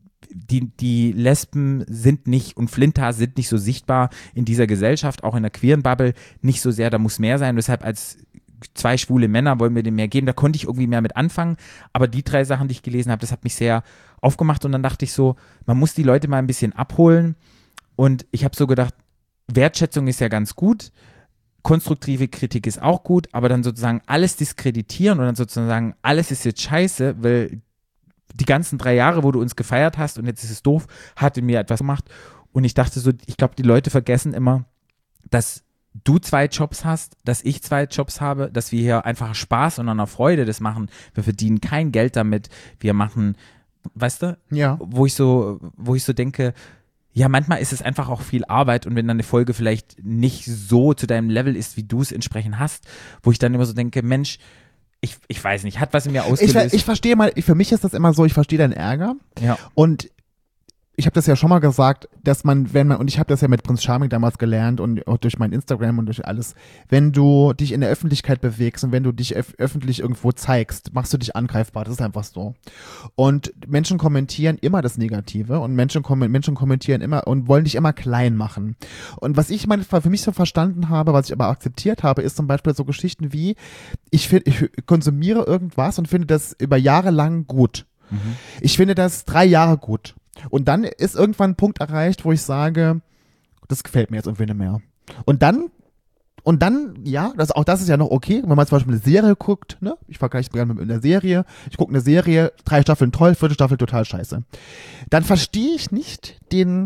die Lesben sind nicht und Flinter sind nicht so sichtbar in dieser Gesellschaft, auch in der queeren Bubble nicht so sehr, da muss mehr sein. Deshalb als 2 schwule Männer wollen wir dem mehr geben. Da konnte ich irgendwie mehr mit anfangen. Aber die 3 Sachen, die ich gelesen habe, das hat mich sehr aufgemacht. Und dann dachte ich so, man muss die Leute mal ein bisschen abholen. Und ich habe so gedacht, Wertschätzung ist ja ganz gut. Konstruktive Kritik ist auch gut. Aber dann sozusagen alles diskreditieren und dann sozusagen alles ist jetzt scheiße, weil die ganzen 3 Jahre, wo du uns gefeiert hast und jetzt ist es doof, hat in mir etwas gemacht. Und ich dachte so, ich glaube, die Leute vergessen immer, dass du 2 Jobs hast, dass ich 2 Jobs habe, dass wir hier einfach Spaß und an der Freude das machen. Wir verdienen kein Geld damit. Wir machen, weißt du, wo ich so denke, ja, manchmal ist es einfach auch viel Arbeit und wenn dann eine Folge vielleicht nicht so zu deinem Level ist, wie du es entsprechend hast, wo ich dann immer so denke, Mensch, ich weiß nicht, hat was in mir ausgelöst. Ich verstehe mal, für mich ist das immer so, ich verstehe deinen Ärger. Ja. Und ich habe das ja schon mal gesagt, dass und ich habe das ja mit Prince Charming damals gelernt und auch durch mein Instagram und durch alles, wenn du dich in der Öffentlichkeit bewegst und wenn du dich öffentlich irgendwo zeigst, machst du dich angreifbar, das ist einfach so. Und Menschen kommentieren immer das Negative und Menschen kommentieren immer und wollen dich immer klein machen. Und was ich für mich so verstanden habe, was ich aber akzeptiert habe, ist zum Beispiel so Geschichten wie, ich konsumiere irgendwas und finde das über Jahre lang gut. Ich finde das 3 Jahre gut. Und dann ist irgendwann ein Punkt erreicht, wo ich sage, das gefällt mir jetzt irgendwie nicht mehr. Und dann, ja, das ist ja noch okay, wenn man zum Beispiel eine Serie guckt, ne? Ich vergleiche es gerne mit einer Serie. Ich gucke eine Serie, 3 Staffeln toll, 4. Staffel total scheiße. Dann verstehe ich nicht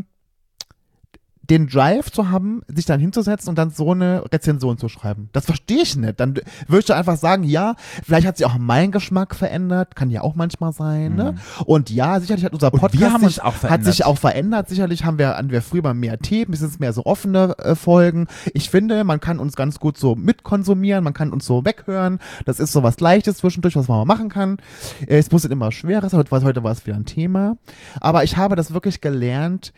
den Drive zu haben, sich dann hinzusetzen und dann so eine Rezension zu schreiben. Das verstehe ich nicht. Dann würde ich einfach sagen, ja, vielleicht hat sich auch mein Geschmack verändert, kann ja auch manchmal sein, ne? Und ja, sicherlich hat unser Podcast wir haben uns auch hat sich auch verändert. Sicherlich haben wir früher mehr Themen, es sind mehr so offene Folgen. Ich finde, man kann uns ganz gut so mitkonsumieren, man kann uns so weghören. Das ist so was Leichtes zwischendurch, was man mal machen kann. Es muss nicht immer Schweres, heute war es wieder ein Thema. Aber ich habe das wirklich gelernt,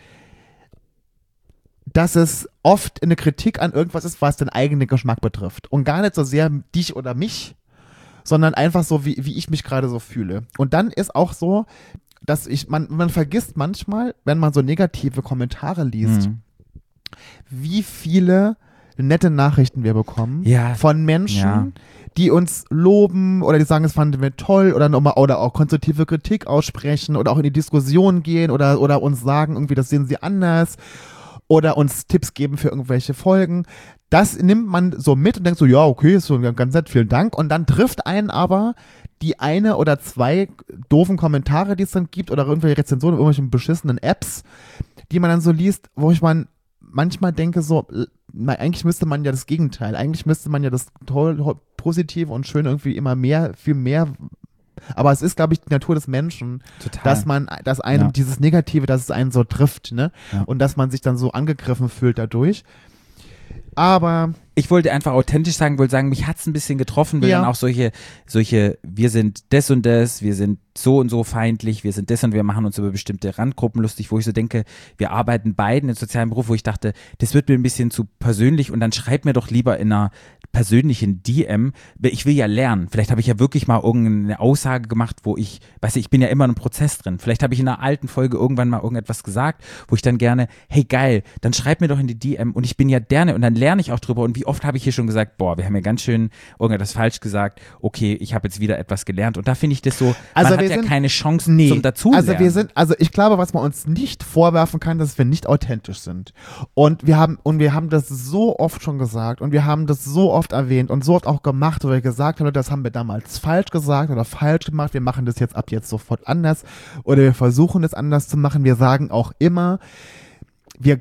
dass es oft eine Kritik an irgendwas ist, was den eigenen Geschmack betrifft. Und gar nicht so sehr dich oder mich, sondern einfach so, wie ich mich gerade so fühle. Und dann ist auch so, dass man vergisst manchmal, wenn man so negative Kommentare liest, wie viele nette Nachrichten wir bekommen von Menschen, die uns loben oder die sagen, es fanden wir toll oder auch konstruktive Kritik aussprechen oder auch in die Diskussion gehen oder uns sagen, irgendwie, das sehen sie anders. Oder uns Tipps geben für irgendwelche Folgen. das nimmt man so mit und denkt so, ja, okay, ist so ganz nett, vielen Dank. Und dann trifft einen aber die eine oder zwei doofen Kommentare, die es dann gibt, oder irgendwelche Rezensionen, irgendwelche beschissenen Apps, die man dann so liest, wo ich manchmal denke so, eigentlich müsste man ja das Gegenteil, eigentlich müsste man ja das toll, positiv und schön irgendwie immer mehr, viel mehr. Aber es ist, glaube ich, die Natur des Menschen, Total. dass einem Ja. dieses Negative, dass es einen so trifft, ne? Ja. Und dass man sich dann so angegriffen fühlt dadurch. Aber Ich wollte einfach authentisch sagen, mich hat es ein bisschen getroffen, weil Ja. dann auch solche, wir sind das und das, wir sind so und so feindlich, wir sind das und wir machen uns über bestimmte Randgruppen lustig, wo ich so denke, wir arbeiten beiden in sozialen Beruf, wo ich dachte, das wird mir ein bisschen zu persönlich und dann schreib mir doch lieber in einer persönlichen DM, weil ich will ja lernen. Vielleicht habe ich ja wirklich mal irgendeine Aussage gemacht, wo ich bin ja immer in einem Prozess drin. Vielleicht habe ich in einer alten Folge irgendwann mal irgendetwas gesagt, wo ich dann gerne, hey geil, dann schreib mir doch in die DM und ich bin ja gerne und dann lerne ich auch drüber und wie oft habe ich hier schon gesagt, boah, wir haben ja ganz schön irgendetwas falsch gesagt, okay, ich habe jetzt wieder etwas gelernt und da finde ich das so, Also man wir hat ja sind- keine Chance zum Dazulernen. also ich glaube, was man uns nicht vorwerfen kann, dass wir nicht authentisch sind. Und wir haben das so oft schon gesagt und wir haben das so oft erwähnt und so oft auch gemacht, wo wir gesagt haben, das haben wir damals falsch gesagt oder falsch gemacht, wir machen das jetzt ab jetzt sofort anders oder wir versuchen es anders zu machen. Wir sagen auch immer, wir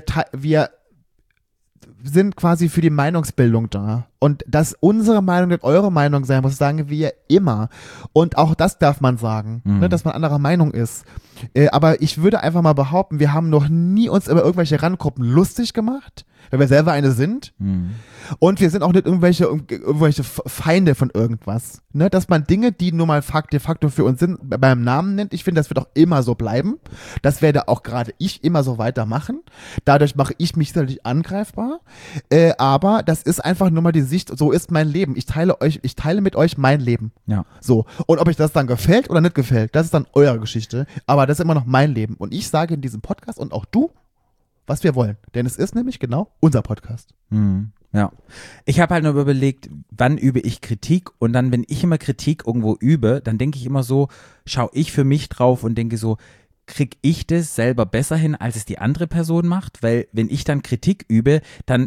sind quasi für die Meinungsbildung da. Und dass unsere Meinung nicht eure Meinung sein muss, sagen wir immer. Und auch das darf man sagen, ne, dass man anderer Meinung ist. Aber ich würde einfach mal behaupten, wir haben noch nie uns über irgendwelche Randgruppen lustig gemacht, weil wir selber eine sind. Und wir sind auch nicht irgendwelche Feinde von irgendwas. Ne? Dass man Dinge, die nun mal de facto für uns sind, beim Namen nennt. Ich finde, das wird auch immer so bleiben. Das werde auch gerade ich immer so weitermachen. Dadurch mache ich mich sicherlich angreifbar. Aber das ist einfach nur mal die Sicht, so ist mein Leben. Ich teile mit euch mein Leben. Ja. So. Und ob euch das dann gefällt oder nicht gefällt, das ist dann eure Geschichte. Aber das ist immer noch mein Leben. Und ich sage in diesem Podcast und auch du, was wir wollen. Denn es ist nämlich genau unser Podcast. Ja. Ich habe halt nur überlegt, wann übe ich Kritik und dann, wenn ich immer Kritik irgendwo übe, dann denke ich immer so, schaue ich für mich drauf und denke so, kriege ich das selber besser hin, als es die andere Person macht? Weil wenn ich dann Kritik übe,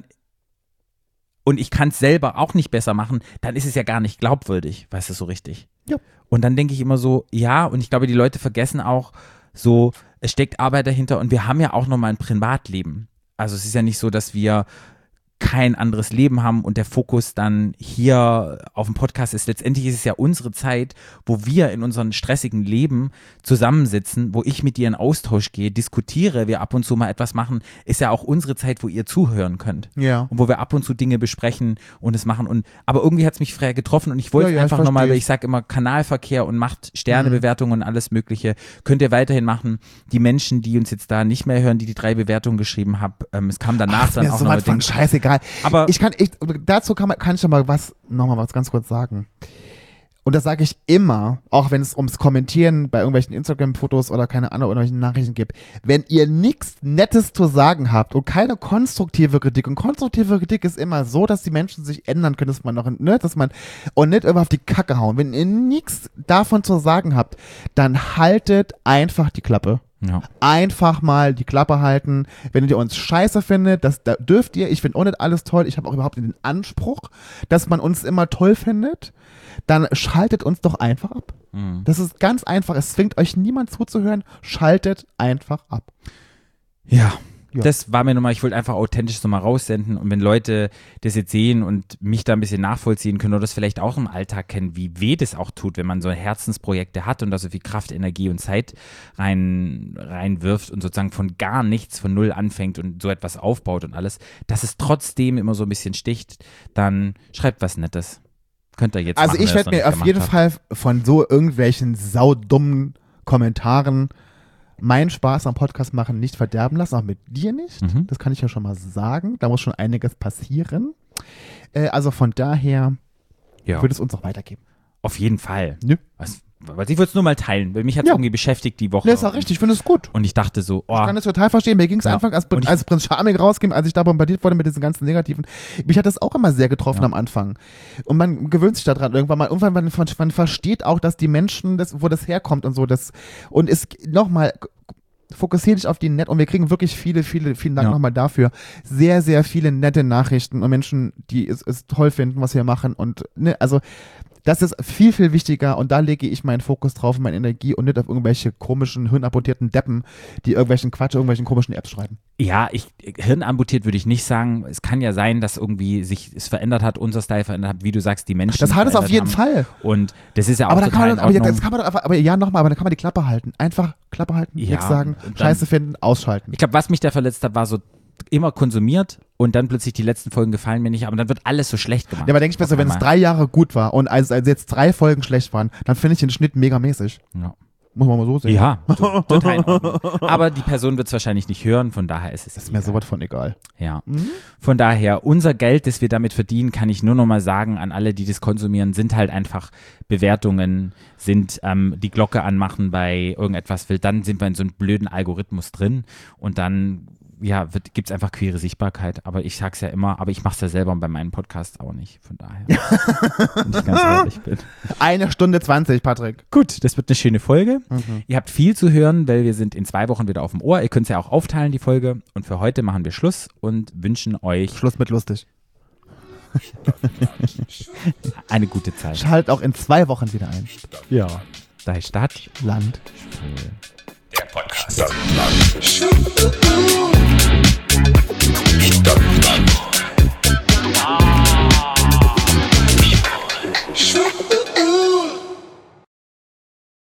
und ich kann es selber auch nicht besser machen, dann ist es ja gar nicht glaubwürdig, weißt du, so richtig. Ja. Und dann denke ich immer so, ja, und ich glaube, die Leute vergessen auch so, es steckt Arbeit dahinter und wir haben ja auch nochmal ein Privatleben. Also es ist ja nicht so, dass wir kein anderes Leben haben und der Fokus dann hier auf dem Podcast ist. Letztendlich ist es ja unsere Zeit, wo wir in unserem stressigen Leben zusammensitzen, wo ich mit dir in Austausch gehe, diskutiere, wir ab und zu mal etwas machen, ist ja auch unsere Zeit, wo ihr zuhören könnt. Ja. Und wo wir ab und zu Dinge besprechen und es machen. Aber irgendwie hat es mich frei getroffen und ich wollte Ja, einfach ich nochmal, weil verstehe. ich sage immer Kanalverkehr und macht Sternebewertungen und alles Mögliche, könnt ihr weiterhin machen. Die Menschen, die uns jetzt da nicht mehr hören, die 3 Bewertungen geschrieben haben, es kam danach Ist dann mir auch so noch was von scheißegal. Aber Dazu kann ich noch mal was ganz kurz sagen. Und das sage ich immer, auch wenn es ums Kommentieren bei irgendwelchen Instagram-Fotos oder keine Ahnung, irgendwelchen Nachrichten gibt. Wenn ihr nichts Nettes zu sagen habt und keine konstruktive Kritik, und konstruktive Kritik ist immer so, dass die Menschen sich ändern können, und nicht immer auf die Kacke hauen. Wenn ihr nichts davon zu sagen habt, dann haltet einfach die Klappe. ja. Einfach mal die Klappe halten. Wenn ihr uns scheiße findet, da dürft ihr, ich finde auch nicht alles toll, ich habe auch überhaupt nicht den Anspruch, dass man uns immer toll findet, dann schaltet uns doch einfach ab. Das ist ganz einfach, es zwingt euch niemand zuzuhören, schaltet einfach ab. Ja. Ja. Das war mir nochmal, ich wollte einfach authentisch nochmal raussenden und wenn Leute das jetzt sehen und mich da ein bisschen nachvollziehen können oder das vielleicht auch im Alltag kennen, wie weh das auch tut, wenn man so Herzensprojekte hat und da so viel Kraft, Energie und Zeit reinwirft und sozusagen von gar nichts, von null anfängt und so etwas aufbaut und alles, dass es trotzdem immer so ein bisschen sticht, dann schreibt was Nettes. Könnt ihr jetzt Also machen, ich wenn ihr werde das noch mir nicht auf jeden gemacht Fall von so irgendwelchen saudummen Kommentaren meinen Spaß am Podcast machen nicht verderben lassen, auch mit dir nicht. Das kann ich ja schon mal sagen. Da muss schon einiges passieren. Also von daher habt. Ja. wird es uns auch weitergeben. Auf jeden Fall. Nö. Weil ich würde es nur mal teilen, weil mich hat es Ja. irgendwie beschäftigt die Woche. Nee, ist auch richtig, ich finde es gut. Und ich dachte so, Ich kann das total verstehen. Mir ging es Ja. einfach, als Und Prinz Charming rausging, als ich da bombardiert wurde mit diesen ganzen Negativen. Mich hat das auch immer sehr getroffen Ja. am Anfang. Und man gewöhnt sich daran irgendwann mal. Irgendwann man versteht auch, dass die Menschen, wo das herkommt und so. Und es nochmal, Fokussiere dich auf die und wir kriegen wirklich vielen Dank Ja. nochmal dafür. Sehr, sehr viele nette Nachrichten und Menschen, die es toll finden, was wir machen und, ne, also, das ist viel, viel wichtiger und da lege ich meinen Fokus drauf und meine Energie und nicht auf irgendwelche komischen, hirnamputierten Deppen, die irgendwelchen komischen Apps schreiben. Ja, hirnamputiert würde ich nicht sagen. Es kann ja sein, dass irgendwie sich es verändert hat, unser Style verändert hat, wie du sagst, die Menschen. Das hat es auf jeden verändert haben. Fall. Und das ist ja auch Aber da kann total man, in Ordnung. aber dann kann man die Klappe halten. Einfach Klappe halten, Ja, nichts sagen, und dann- Scheiße finden, ausschalten. Ich glaube, was mich da verletzt hat, war so immer konsumiert und dann plötzlich die letzten Folgen gefallen mir nicht, aber dann wird alles so schlecht gemacht. Ja, aber denke ich mir so, wenn es 3 Jahre gut war und als jetzt 3 Folgen schlecht waren, dann finde ich den Schnitt megamäßig. Ja. Muss man mal so sehen. Ja, total in Ordnung. Aber die Person wird es wahrscheinlich nicht hören, von daher ist es Das ist mir sowas von egal. Ja. Von daher, unser Geld, das wir damit verdienen, kann ich nur noch mal sagen an alle, die das konsumieren, sind halt einfach Bewertungen, sind die Glocke anmachen bei irgendetwas will, dann sind wir in so einem blöden Algorithmus drin und dann gibt es einfach queere Sichtbarkeit, aber ich sag's ja immer, aber ich mach's ja selber bei meinen Podcasts auch nicht, von daher, wenn ich ganz ehrlich bin. 1 Stunde 20, Patrick. Gut, das wird eine schöne Folge. Ihr habt viel zu hören, weil wir sind in 2 Wochen wieder auf dem Ohr. Ihr könnt es ja auch aufteilen, die Folge. Und für heute machen wir Schluss und wünschen euch Schluss mit lustig. eine gute Zeit. Schalt auch in 2 Wochen wieder ein. Ja. Da ist Stadt. Land. Der Podcast.